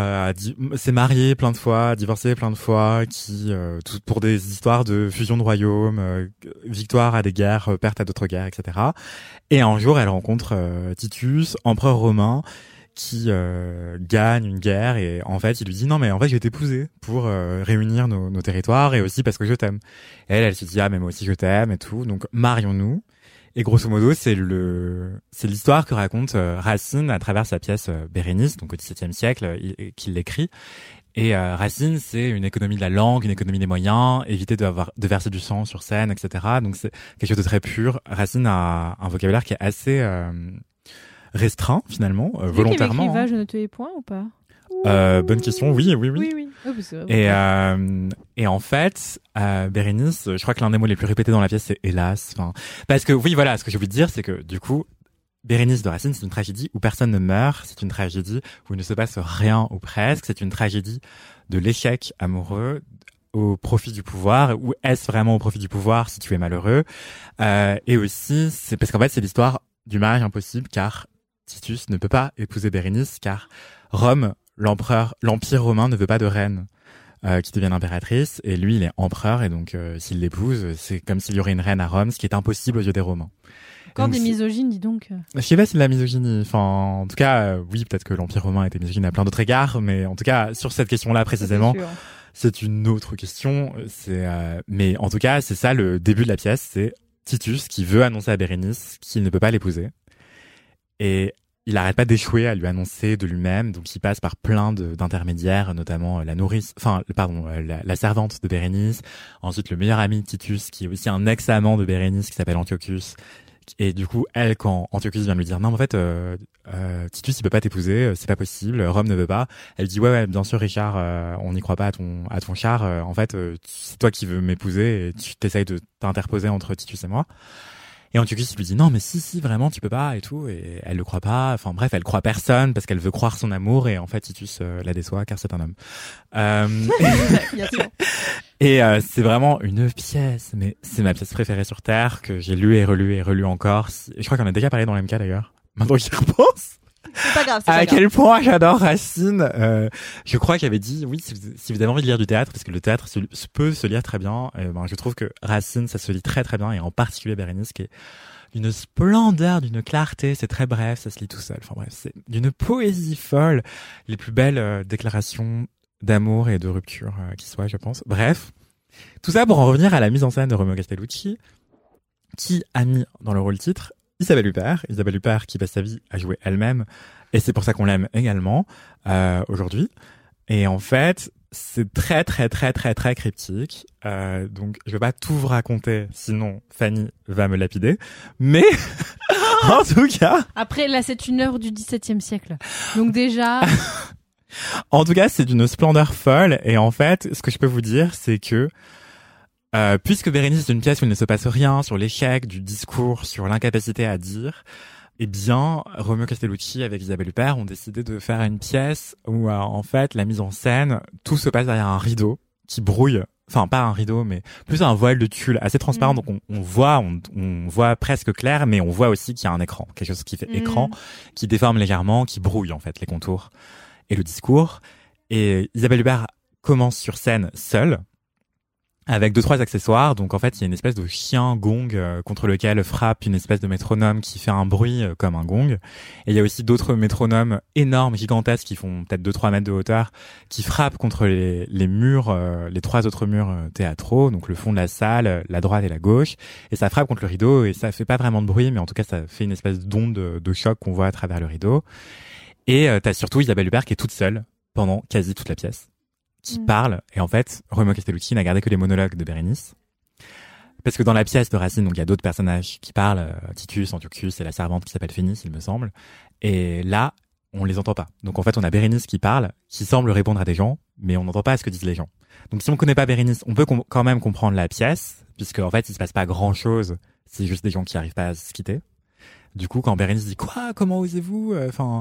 s'est mariée plein de fois, divorcée plein de fois, qui tout pour des histoires de fusion de royaumes, victoire à des guerres, perte à d'autres guerres, etc. Et un jour, elle rencontre Titus, empereur romain, qui gagne une guerre, et en fait il lui dit non mais en fait je vais t'épouser pour réunir nos territoires et aussi parce que je t'aime. Et elle se dit ah mais moi aussi je t'aime et tout, donc marions-nous. Et grosso modo c'est l'histoire que raconte Racine à travers sa pièce Bérénice, donc au XVIIe siècle qu'il l'écrit. Et Racine, c'est une économie de la langue, une économie des moyens, éviter de verser du sang sur scène, etc. Donc c'est quelque chose de très pur. Racine a un vocabulaire qui est assez restreint finalement, volontairement. Qui va, je ne te hais point ou pas? Bonne question. Oui. Oh, Et en fait, Bérénice, je crois que l'un des mots les plus répétés dans la pièce, c'est hélas. Enfin, parce que oui, voilà, ce que j'ai envie de dire, c'est que du coup, Bérénice de Racine, c'est une tragédie où personne ne meurt, c'est une tragédie où il ne se passe rien ou presque, c'est une tragédie de l'échec amoureux au profit du pouvoir, ou est-ce vraiment au profit du pouvoir si tu es malheureux, et aussi, c'est parce qu'en fait, c'est l'histoire du mariage impossible, car Titus ne peut pas épouser Bérénice, car Rome, l'empire romain ne veut pas de reine qui devienne impératrice, et lui il est empereur, et donc s'il l'épouse, c'est comme s'il y aurait une reine à Rome, ce qui est impossible aux yeux des Romains. Encore donc, des misogynes, dis donc. Je sais pas si c'est de la misogynie, enfin en tout cas oui, peut-être que l'empire romain était misogyne à plein d'autres égards, mais en tout cas sur cette question-là précisément, c'est une autre question. Mais en tout cas c'est ça le début de la pièce, c'est Titus qui veut annoncer à Bérénice qu'il ne peut pas l'épouser, et il n'arrête pas d'échouer à lui annoncer de lui-même, donc il passe par plein d'intermédiaires, notamment la servante de Bérénice, ensuite le meilleur ami de Titus, qui est aussi un ex-amant de Bérénice, qui s'appelle Antiochus. Et du coup, elle, quand Antiochus vient lui dire non, mais en fait, Titus il peut pas t'épouser, c'est pas possible, Rome ne veut pas. Elle dit ouais, bien sûr Richard, on n'y croit pas à ton char. En fait, c'est toi qui veux m'épouser et tu t'essayes de t'interposer entre Titus et moi. Et Antiochus lui dit non mais si vraiment tu peux pas et tout, et elle le croit pas, enfin bref elle croit personne parce qu'elle veut croire son amour, et en fait Titus la déçoit car c'est un homme. Et c'est vraiment une pièce, mais c'est ma pièce préférée sur Terre, que j'ai lue et relue encore. Et je crois qu'on a déjà parlé dans l'MK d'ailleurs, maintenant que j'y repense. C'est pas grave. À quel point j'adore Racine. Je crois qu'il avait dit oui, si vous avez envie de lire du théâtre, parce que le théâtre peut se lire très bien, je trouve que Racine ça se lit très très bien, et en particulier Bérénice qui est d'une splendeur, d'une clarté, c'est très bref, ça se lit tout seul. Enfin bref, c'est d'une poésie folle, les plus belles déclarations d'amour et de rupture qui soient, je pense. Bref, tout ça pour en revenir à la mise en scène de Romeo Castellucci, qui a mis dans le rôle titre Isabelle Huppert qui passe sa vie à jouer elle-même, et c'est pour ça qu'on l'aime également aujourd'hui. Et en fait, c'est très très très très très cryptique. Donc je vais pas tout vous raconter, sinon Fanny va me lapider. Mais en tout cas, après là, c'est une œuvre du XVIIe siècle. Donc déjà. En tout cas, c'est d'une splendeur folle. Et en fait, ce que je peux vous dire, c'est que puisque Bérénice est une pièce où il ne se passe rien sur l'échec du discours, sur l'incapacité à dire, eh bien, Romeo Castellucci avec Isabelle Huppert ont décidé de faire une pièce où, en fait, la mise en scène, tout se passe derrière un rideau qui brouille. Enfin, pas un rideau, mais plus un voile de tulle assez transparent. Donc, on voit presque clair, mais on voit aussi qu'il y a un écran. Quelque chose qui fait écran, qui déforme légèrement, qui brouille, en fait, les contours et le discours. Et Isabelle Huppert commence sur scène seule, avec 2-3 accessoires. Donc en fait, il y a une espèce de chien gong contre lequel frappe une espèce de métronome qui fait un bruit comme un gong. Et il y a aussi d'autres métronomes énormes, gigantesques, qui font peut-être 2-3 mètres de hauteur, qui frappent contre les murs, les 3 autres murs théâtraux, donc le fond de la salle, la droite et la gauche. Et ça frappe contre le rideau, et ça fait pas vraiment de bruit, mais en tout cas, ça fait une espèce d'onde de choc qu'on voit à travers le rideau. Et t'as surtout Isabelle Huppert qui est toute seule pendant quasi toute la pièce, qui parle. Et en fait, Romeo Castellucci n'a gardé que les monologues de Bérénice, parce que dans la pièce de Racine, donc il y a d'autres personnages qui parlent, Titus, Antiochus et la servante qui s'appelle Phénice, il me semble. Et là, on les entend pas. Donc en fait, on a Bérénice qui parle, qui semble répondre à des gens, mais on n'entend pas ce que disent les gens. Donc si on connaît pas Bérénice, on peut quand même comprendre la pièce, puisque en fait, il se passe pas grand chose. C'est juste des gens qui arrivent pas à se quitter. Du coup, quand Bérénice dit quoi, comment osez-vous,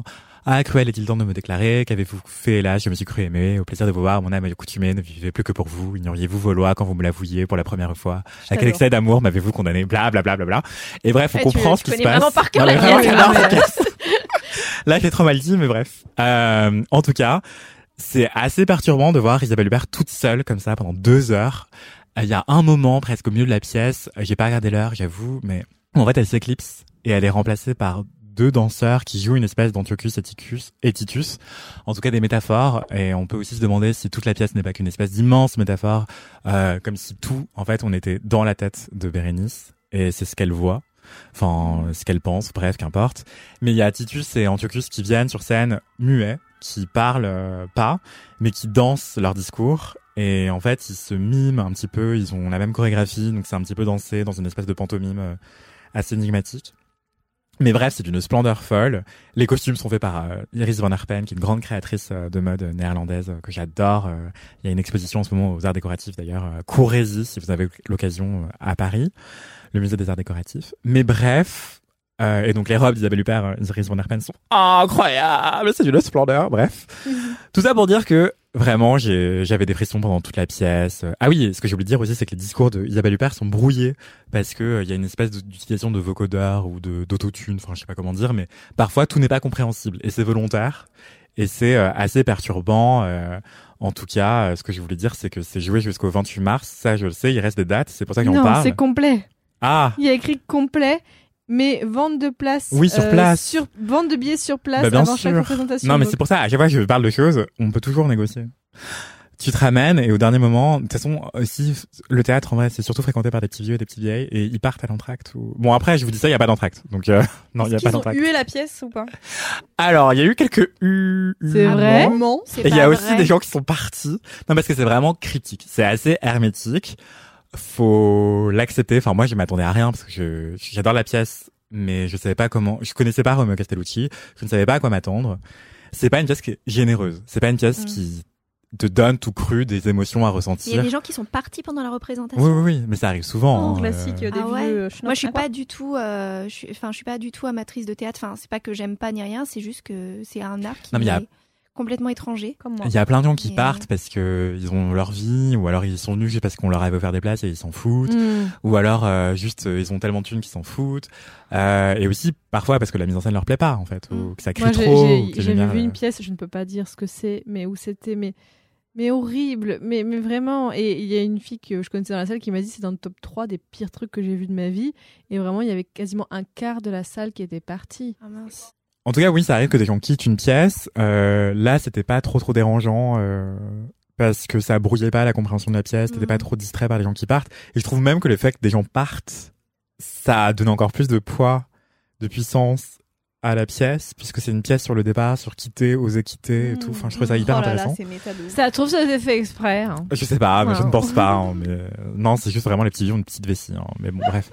cruel est-il temps de me déclarer, qu'avez-vous fait là, je me suis cru aimé, au plaisir de vous voir, mon âme accoutumée, ne vivez plus que pour vous, ignoriez-vous vos lois quand vous me l'avouiez pour la première fois, à quel excès d'amour m'avez-vous condamné, bla bla bla bla bla. Et bref, on comprend ce qui se passe. Vraiment par cœur la pièce. Là, je l'ai trop mal dit, mais bref. En tout cas, c'est assez perturbant de voir Isabelle Huppert toute seule comme ça pendant 2 heures. Il y a un moment presque au milieu de la pièce, j'ai pas regardé l'heure, j'avoue, mais en fait, elle s'éclipse et elle est remplacée par 2 danseurs qui jouent une espèce d'Antiochus et Titus, en tout cas des métaphores. Et on peut aussi se demander si toute la pièce n'est pas qu'une espèce d'immense métaphore, comme si tout, en fait, on était dans la tête de Bérénice, et c'est ce qu'elle voit, enfin ce qu'elle pense, bref, qu'importe. Mais il y a Titus et Antiochus qui viennent sur scène muets, qui parlent pas, mais qui dansent leur discours. Et en fait, ils se miment un petit peu, ils ont la même chorégraphie, donc c'est un petit peu dansé dans une espèce de pantomime assez énigmatique. Mais bref, c'est d'une splendeur folle. Les costumes sont faits par Iris van Herpen, qui est une grande créatrice de mode néerlandaise que j'adore. Il y a une exposition en ce moment aux Arts Décoratifs d'ailleurs, Courrézy, si vous avez l'occasion, à Paris, le musée des Arts Décoratifs. Mais bref, et donc les robes d'Isabelle Huppert, Iris van Herpen sont incroyables, c'est d'une splendeur. Bref, tout ça pour dire que vraiment, j'avais des frissons pendant toute la pièce. Ah oui, ce que j'ai oublié de dire aussi, c'est que les discours d'Isabelle Huppert sont brouillés parce que il y a une espèce d'utilisation de vocodeur ou d'autotune, enfin je sais pas comment dire, mais parfois tout n'est pas compréhensible et c'est volontaire et c'est assez perturbant. En tout cas, ce que je voulais dire, c'est que c'est joué jusqu'au 28 mars. Ça, je le sais, il reste des dates, c'est pour ça qu'on parle. Non, c'est complet. Ah. Il y a écrit complet. Mais vente de place, oui, sur place. Vente de billets sur place bien avant sûr. chaque représentation. Non, mais c'est pour ça, à chaque fois que je parle de choses, on peut toujours négocier. Tu te ramènes et au dernier moment, de toute façon, aussi, le théâtre, en vrai, c'est surtout fréquenté par des petits vieux et des petites vieilles et ils partent à l'entracte ou... Bon, après, je vous dis ça, il n'y a pas d'entracte. Donc, non, il n'y a pas d'entracte. Ils ont hué la pièce ou pas? Alors, il y a eu quelques C'est vrai? Non. Et il y a aussi des gens qui sont partis. Non, parce que c'est vraiment critique. C'est assez hermétique. Faut l'accepter. Enfin, moi, je m'attendais à rien parce que j'adore la pièce. Mais je savais pas comment, je connaissais pas Romeo Castellucci, je ne savais pas à quoi m'attendre. C'est pas une pièce qui est généreuse. C'est pas une pièce qui te donne tout cru des émotions à ressentir. Il y a des gens qui sont partis pendant la représentation. Oui, mais ça arrive souvent. Classique des vieux. Moi, je suis pas du tout, je suis pas du tout amatrice de théâtre. Enfin, c'est pas que j'aime pas ni rien, c'est juste que c'est un art qui est complètement étranger, comme moi. Il y a plein de gens qui partent parce que ils ont leur vie, ou alors ils sont venus parce qu'on leur avait offert des places et ils s'en foutent, ou alors juste ils ont tellement de thunes qu'ils s'en foutent, et aussi parfois parce que la mise en scène leur plaît pas en fait, ou que ça crie trop. J'avais vu une pièce, je ne peux pas dire ce que c'est, mais où c'était, mais horrible, mais vraiment. Et il y a une fille que je connaissais dans la salle qui m'a dit c'est dans le top 3 des pires trucs que j'ai vu de ma vie, et vraiment il y avait quasiment un quart de la salle qui était partie. Ah mince. En tout cas, oui, ça arrive que des gens quittent une pièce. Là, c'était pas trop dérangeant parce que ça brouillait pas la compréhension de la pièce. T'étais pas trop distrait par les gens qui partent. Et je trouve même que le fait que des gens partent, ça donne encore plus de poids, de puissance à la pièce, puisque c'est une pièce sur le départ, sur quitter, oser quitter et tout. Enfin, je trouve ça hyper intéressant. Ça trouve ça c'est fait exprès. Hein. Je sais pas, mais je ne pense pas. Hein, mais non, c'est juste vraiment les petits vieux ont une petite vessie. Hein, mais bon, bref.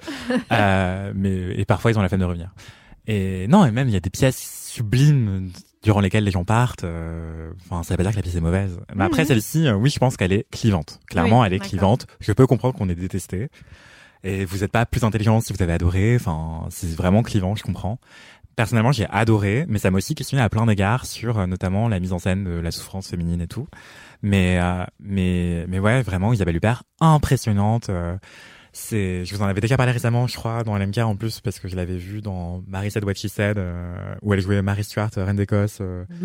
Et parfois ils ont la flemme de revenir. Et non, et même il y a des pièces sublimes durant lesquelles les gens partent. Enfin, ça veut pas dire que la pièce est mauvaise. Mais après celle-ci, oui, je pense qu'elle est clivante. Clairement, elle est clivante. Je peux comprendre qu'on ait détesté. Et vous n'êtes pas plus intelligent si vous avez adoré. Enfin, c'est vraiment clivant, je comprends. Personnellement, j'ai adoré, mais ça m'a aussi questionné à plein d'égards sur notamment la mise en scène de la souffrance féminine et tout. Mais ouais, vraiment, Isabelle Huppert, impressionnante. Je vous en avais déjà parlé récemment, je crois, dans LMK en plus, parce que je l'avais vue dans Mary Said What She Said, où elle jouait Mary Stuart, reine d'Écosse.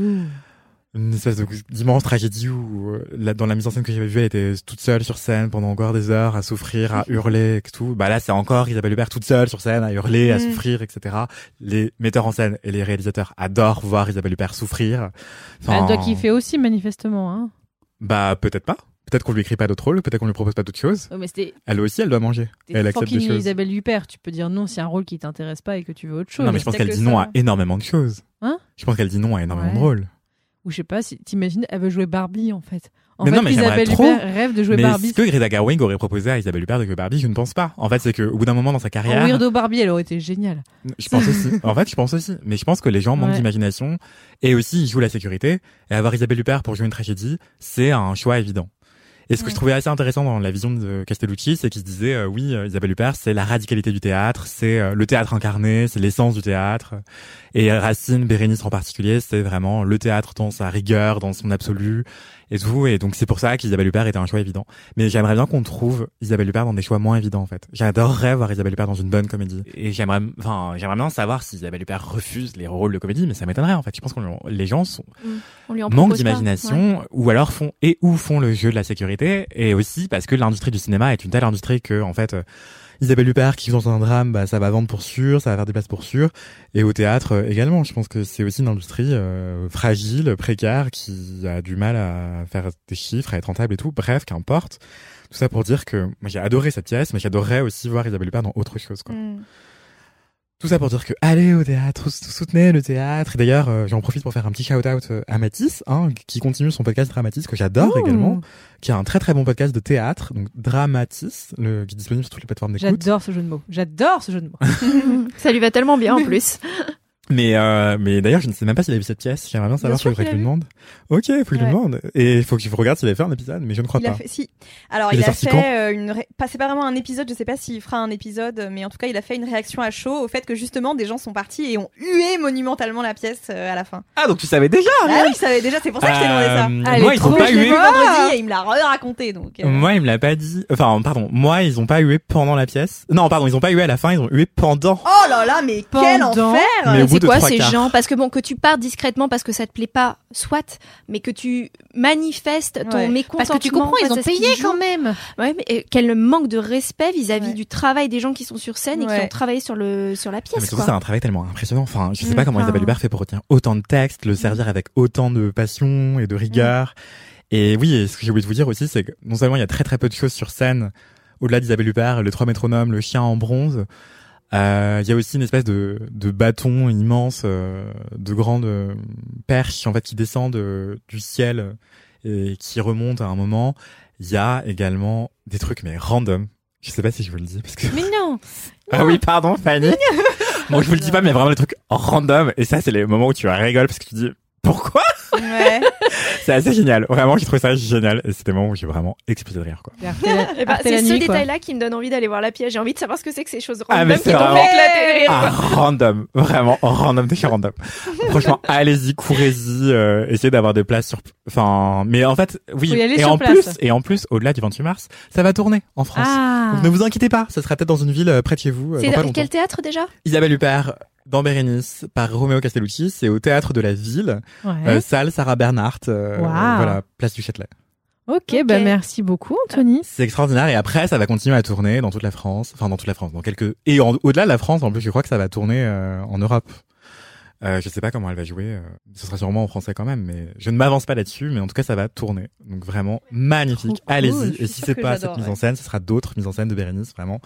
Une espèce d'immense tragédie où, dans la mise en scène que j'avais vue, elle était toute seule sur scène pendant encore des heures à souffrir, à hurler et tout. Bah là, c'est encore Isabelle Huppert toute seule sur scène à hurler, à souffrir, etc. Les metteurs en scène et les réalisateurs adorent voir Isabelle Huppert souffrir. Enfin, elle doit kiffer aussi, manifestement, hein. Bah, peut-être pas. Peut-être qu'on lui écrit pas d'autres rôles, peut-être qu'on lui propose pas d'autres choses. Mais elle aussi, elle doit manger. Elle accepte des choses. Isabelle Huppert, tu peux dire non si un rôle qui t'intéresse pas et que tu veux autre chose. Non, mais je pense qu'elle dit non à énormément de choses. Hein? Je pense qu'elle dit non à énormément de rôles. Ou je sais pas, si t'imagines, elle veut jouer Barbie en fait. Non, mais Isabelle Huppert rêve de jouer Barbie. Est-ce que Greta Gerwig aurait proposé à Isabelle Huppert de jouer Barbie? Je ne pense pas. En fait, c'est qu'au bout d'un moment dans sa carrière. Weirdo Barbie, elle aurait été géniale. Je pense aussi. En fait, je pense aussi. Mais je pense que les gens manquent d'imagination. Et aussi, ils jouent la sécurité. Et avoir Isabelle Huppert pour jouer une tragédie, c'est un choix évident. Et ce que je trouvais assez intéressant dans la vision de Castellucci, c'est qu'il se disait, oui, Isabelle Huppert, c'est la radicalité du théâtre, c'est le théâtre incarné, c'est l'essence du théâtre. Et Racine, Bérénice en particulier, c'est vraiment le théâtre dans sa rigueur, dans son absolu et tout. Et donc c'est pour ça qu'Isabelle Huppert était un choix évident. Mais j'aimerais bien qu'on trouve Isabelle Huppert dans des choix moins évidents en fait. J'adorerais voir Isabelle Huppert dans une bonne comédie. Et j'aimerais bien savoir si Isabelle Huppert refuse les rôles de comédie, mais ça m'étonnerait en fait. Je pense que les gens manquent d'imagination, ou alors font le jeu de la sécurité, et aussi parce que l'industrie du cinéma est une telle industrie que en fait Isabelle Huppert qui joue dans un drame, bah ça va vendre pour sûr, ça va faire des places pour sûr, et au théâtre également. Je pense que c'est aussi une industrie fragile, précaire, qui a du mal à faire des chiffres, à être rentable et tout. Bref, qu'importe. Tout ça pour dire que moi j'ai adoré cette pièce, mais j'adorerais aussi voir Isabelle Huppert dans autre chose, quoi. Tout ça pour dire que allez au théâtre, soutenez le théâtre. Et d'ailleurs, j'en profite pour faire un petit shout-out à Mathis, qui continue son podcast Dramatis, que j'adore également, qui a un très très bon podcast de théâtre, donc Dramatis, qui est disponible sur toutes les plateformes d'écoute. J'adore ce jeu de mots. Ça lui va tellement bien en plus. Mais d'ailleurs, je ne sais même pas s'il a vu cette pièce. J'aimerais bien savoir, il faudrait que je lui demande. Ok, il faut que je lui demande. Et il faut que je regarde s'il avait fait un épisode, mais je ne crois pas. Si. Alors, il a fait c'est pas vraiment un épisode, je sais pas s'il fera un épisode, mais en tout cas, il a fait une réaction à chaud au fait que justement, des gens sont partis et ont hué monumentalement la pièce à la fin. Ah, donc tu savais déjà? Ah oui, je savais déjà, c'est pour ça que je t'ai demandé ça. Moi, ils ont pas hué. Vendredi et il me l'a raconté, donc. Moi, il me l'a pas dit. Enfin, pardon. Moi, ils ont pas hué pendant la pièce. Non, pardon, ils ont pas hué à la fin, ils ont hué pendant. Oh là là, mais quel enfer! Mais c'est quoi ces gens? Parce que bon, que tu pars discrètement parce que ça te plaît pas, soit, mais que tu manifestes ton mécontentement. Parce que tu comprends, ils ont payé quand même. Ouais, mais quel manque de respect vis-à-vis du travail des gens qui sont sur scène et qui ont travaillé sur la pièce. Mais surtout, c'est un travail tellement impressionnant. Enfin, je sais pas comment Isabelle Huppert fait pour retenir autant de textes, le servir avec autant de passion et de rigueur. Et oui, et ce que j'ai oublié de vous dire aussi, c'est que non seulement il y a très très peu de choses sur scène, au-delà d'Isabelle Huppert, les 3 métronomes, le chien en bronze. Il y a aussi une espèce de bâton immense, de grandes perches en fait qui descendent du ciel et qui remontent à un moment. Il y a également des trucs mais random. Je sais pas si je vous le dis parce que. Mais non. Ah oui, pardon, Fanny. Bon, je vous le dis pas, mais vraiment des trucs random. Et ça, c'est les moments où tu rigoles parce que tu dis pourquoi. Ouais. C'est assez génial. Vraiment, j'ai trouvé ça génial. Et c'était le moment où j'ai vraiment explosé de rire, quoi. C'est ce détail-là qui me donne envie d'aller voir la pièce. J'ai envie de savoir ce que c'est que ces choses random mais qui t'ont fait éclater de rire. Random. Vraiment, random de chez random. Franchement, allez-y, courez-y, essayez d'avoir des places sur, mais en fait, oui. Et en plus, au-delà du 28 mars, ça va tourner en France. Donc ne vous inquiétez pas. Ça sera peut-être dans une ville près de chez vous. C'est quel théâtre déjà? Isabelle Huppert. Dans Bérénice, par Roméo Castellucci, c'est au théâtre de la ville, salle Sarah Bernhardt, voilà, place du Châtelet. Ok, merci beaucoup, Anthony. C'est extraordinaire. Et après, ça va continuer à tourner dans toute la France, et au-delà de la France, en plus, je crois que ça va tourner en Europe. Je sais pas comment elle va jouer. Ce sera sûrement en français quand même, mais je ne m'avance pas là-dessus. Mais en tout cas, ça va tourner. Donc vraiment magnifique. Cool. Allez-y. Et si c'est pas cette mise en scène, ce sera d'autres mises en scène de Bérénice. Vraiment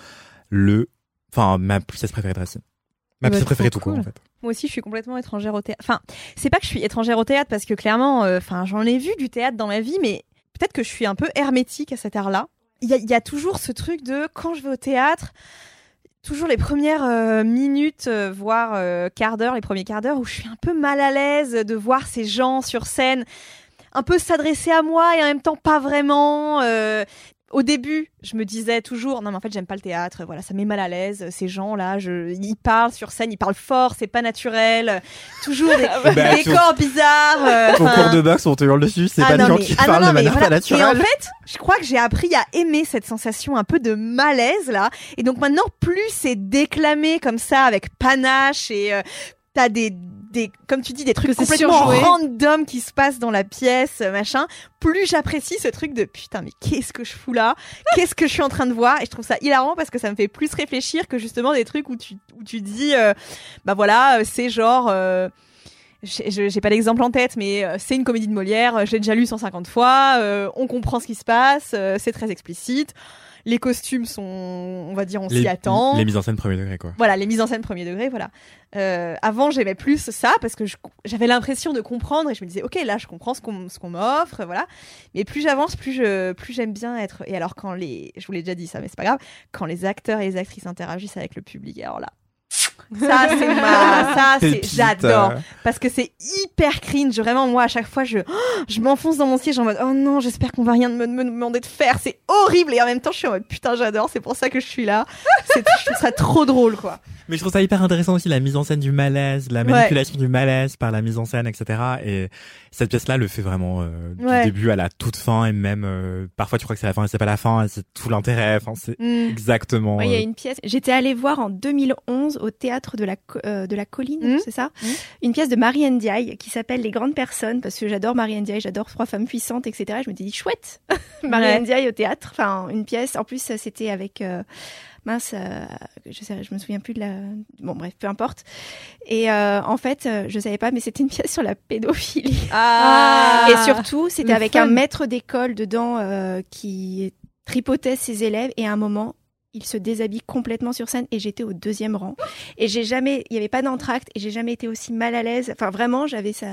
ma pièce préférée de Racine. Ma pièce préférée tout court, en fait. Moi aussi, je suis complètement étrangère au théâtre. Enfin, c'est pas que je suis étrangère au théâtre parce que clairement, j'en ai vu du théâtre dans ma vie, mais peut-être que je suis un peu hermétique à cet art-là. Il y a toujours ce truc de quand je vais au théâtre, toujours les premières minutes, voire quart d'heure, les premiers quarts d'heure où je suis un peu mal à l'aise de voir ces gens sur scène un peu s'adresser à moi et en même temps pas vraiment. Au début, je me disais toujours non mais en fait j'aime pas le théâtre, voilà, ça met mal à l'aise ces gens-là, ils parlent sur scène, ils parlent fort, c'est pas naturel, toujours des décors bizarres. Au cours de boxe, on te hurle dessus, c'est pas des gens qui parlent de manière pas naturelle. Et en fait, je crois que j'ai appris à aimer cette sensation un peu de malaise là, et donc maintenant plus c'est déclamé comme ça avec panache et t'as des comme tu dis, des trucs complètement random qui se passent dans la pièce, machin, plus j'apprécie ce truc de putain, mais qu'est-ce que je fous là? Qu'est-ce que je suis en train de voir? Et je trouve ça hilarant parce que ça me fait plus réfléchir que justement des trucs où tu dis, c'est genre, j'ai pas d'exemple en tête, mais c'est une comédie de Molière, j'ai déjà lu 150 fois, on comprend ce qui se passe, c'est très explicite. Les costumes sont, on va dire, on s'y attend. Les mises en scène premier degré, quoi. Voilà, les mises en scène premier degré, voilà. Avant, j'aimais plus ça parce que j'avais l'impression de comprendre et je me disais, ok, là, je comprends ce qu'on m'offre, voilà. Mais plus j'avance, plus j'aime bien être. Et alors, je vous l'ai déjà dit ça, mais c'est pas grave, quand les acteurs et les actrices interagissent avec le public, alors là. J'adore parce que c'est hyper cringe, vraiment. Moi à chaque fois je m'enfonce dans mon siège en mode oh non, j'espère qu'on va rien me demander de faire, c'est horrible, et en même temps je suis en mode putain j'adore, c'est pour ça que je suis là. Je trouve ça trop drôle, quoi. Mais je trouve ça hyper intéressant aussi, la mise en scène du malaise, la manipulation du malaise par la mise en scène, etc. Et cette pièce-là le fait vraiment du début à la toute fin, et même parfois tu crois que c'est la fin et c'est pas la fin, et c'est tout l'intérêt. Enfin, c'est exactement. Il y a une pièce. J'étais allée voir en 2011 au théâtre de la Colline, c'est ça, une pièce de Marie Ndiaye qui s'appelle Les Grandes Personnes, parce que j'adore Marie Ndiaye, j'adore Trois femmes puissantes, etc. Je me dis chouette, Marie Ndiaye au théâtre. Enfin, une pièce. En plus, c'était avec. Je me souviens plus de la. Bon, bref, peu importe. Et en fait, je savais pas, mais c'était une pièce sur la pédophilie. Et surtout, c'était avec un maître d'école dedans qui tripotait ses élèves. Et à un moment, il se déshabille complètement sur scène et j'étais au 2e rang. Et il n'y avait pas d'entracte et j'ai jamais été aussi mal à l'aise. Enfin, vraiment, j'avais ça.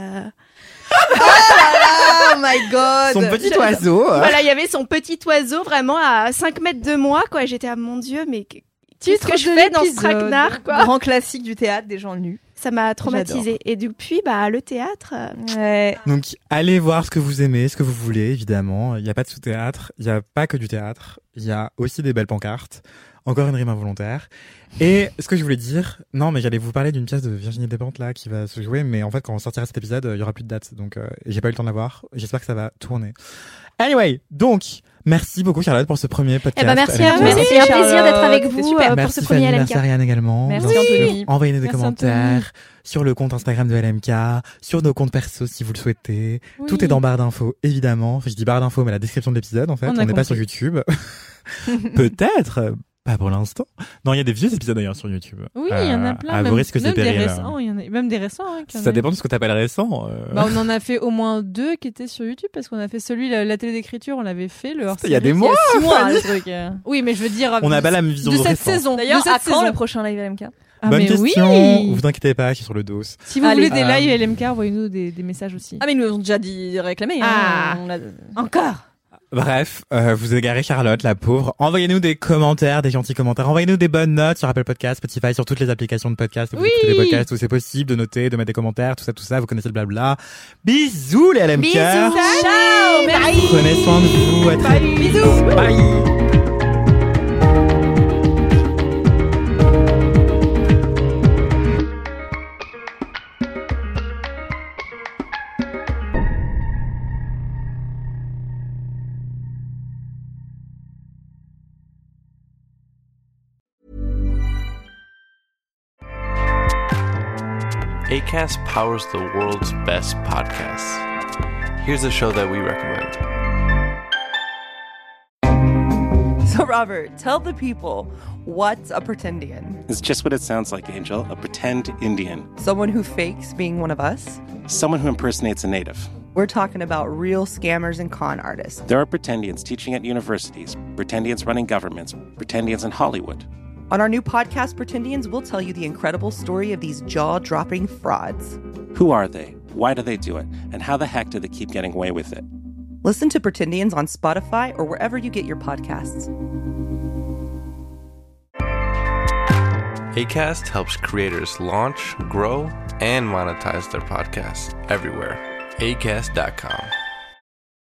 Oh my god! Son petit oiseau. Voilà, il y avait son petit oiseau vraiment à 5 mètres de moi, quoi. J'étais à mon Dieu, mais qu'est-ce que je fais dans ce traquenard, quoi? Grand classique du théâtre, des gens nus. Ça m'a traumatisée. Et depuis, le théâtre. Ouais. Donc, allez voir ce que vous aimez, ce que vous voulez, évidemment. Il n'y a pas de sous-théâtre. Il n'y a pas que du théâtre. Il y a aussi des belles pancartes. Encore une rime involontaire. Et ce que je voulais dire, non, mais j'allais vous parler d'une pièce de Virginie Despentes là qui va se jouer, mais en fait quand on sortira cet épisode, il y aura plus de date, donc j'ai pas eu le temps de la voir. J'espère que ça va tourner. Anyway, donc merci beaucoup Charlotte pour ce premier podcast. Merci à vous, c'était un plaisir d'être avec vous pour merci ce premier Fanny, LMK. Merci Ariane également. Merci Anthony. Envoyez-nous des Merci commentaires Anthony. sur le compte Instagram de LMK, sur nos comptes perso si vous le souhaitez. Oui. Tout est dans barre d'infos évidemment. Enfin, je dis barre d'infos, mais la description de l'épisode en fait. On On a n'est pas compris. sur YouTube. Peut-être. Pas pour l'instant. Non, il y a des vieux épisodes d'ailleurs sur YouTube. Oui, il y en a plein. À vos risques et même des périls. récents, il y en a même des récents. Hein, qu'il y en Ça a. dépend de ce que tu appelles récent. On en a fait au moins 2 qui étaient sur YouTube parce qu'on a fait celui la télé d'écriture, on l'avait fait le Il y a des mois. Il y a 6 mois le truc. Oui, mais je veux dire On a pas la même vision de de cette récent. saison. D'ailleurs, de cette à quand saison. le prochain live LMK? Ah, Bonne mais question. oui. Vous inquiétez pas, je suis sur le dos. Si vous Allez. voulez des lives LMK, envoyez-nous des messages aussi. Ah mais ils nous ont déjà dit réclamer. Ah. On l'a- Encore. Bref, vous égarez Charlotte, la pauvre. Envoyez-nous des commentaires, des gentils commentaires. Envoyez-nous des bonnes notes sur Apple Podcasts, Spotify, sur toutes les applications de podcasts. Vous Oui. écoutez des podcasts où c'est possible de noter, de mettre des commentaires, tout ça. Vous connaissez le blabla. Bisous les LMK. Bisous. Ciao. Merci. Prenez soin de vous. À très vite. Bisous. Bye. Acast powers the world's best podcasts. Here's a show that we recommend. So, Robert, tell the people, what's a pretendian? It's just what it sounds like, Angel. A pretend Indian. Someone who fakes being one of us? Someone who impersonates a native. We're talking about real scammers and con artists. There are pretendians teaching at universities, pretendians running governments, pretendians in Hollywood. On our new podcast, Pretendians, we'll tell you the incredible story of these jaw-dropping frauds. Who are they? Why do they do it? And how the heck do they keep getting away with it? Listen to Pretendians on Spotify or wherever you get your podcasts. Acast helps creators launch, grow, and monetize their podcasts everywhere. Acast.com.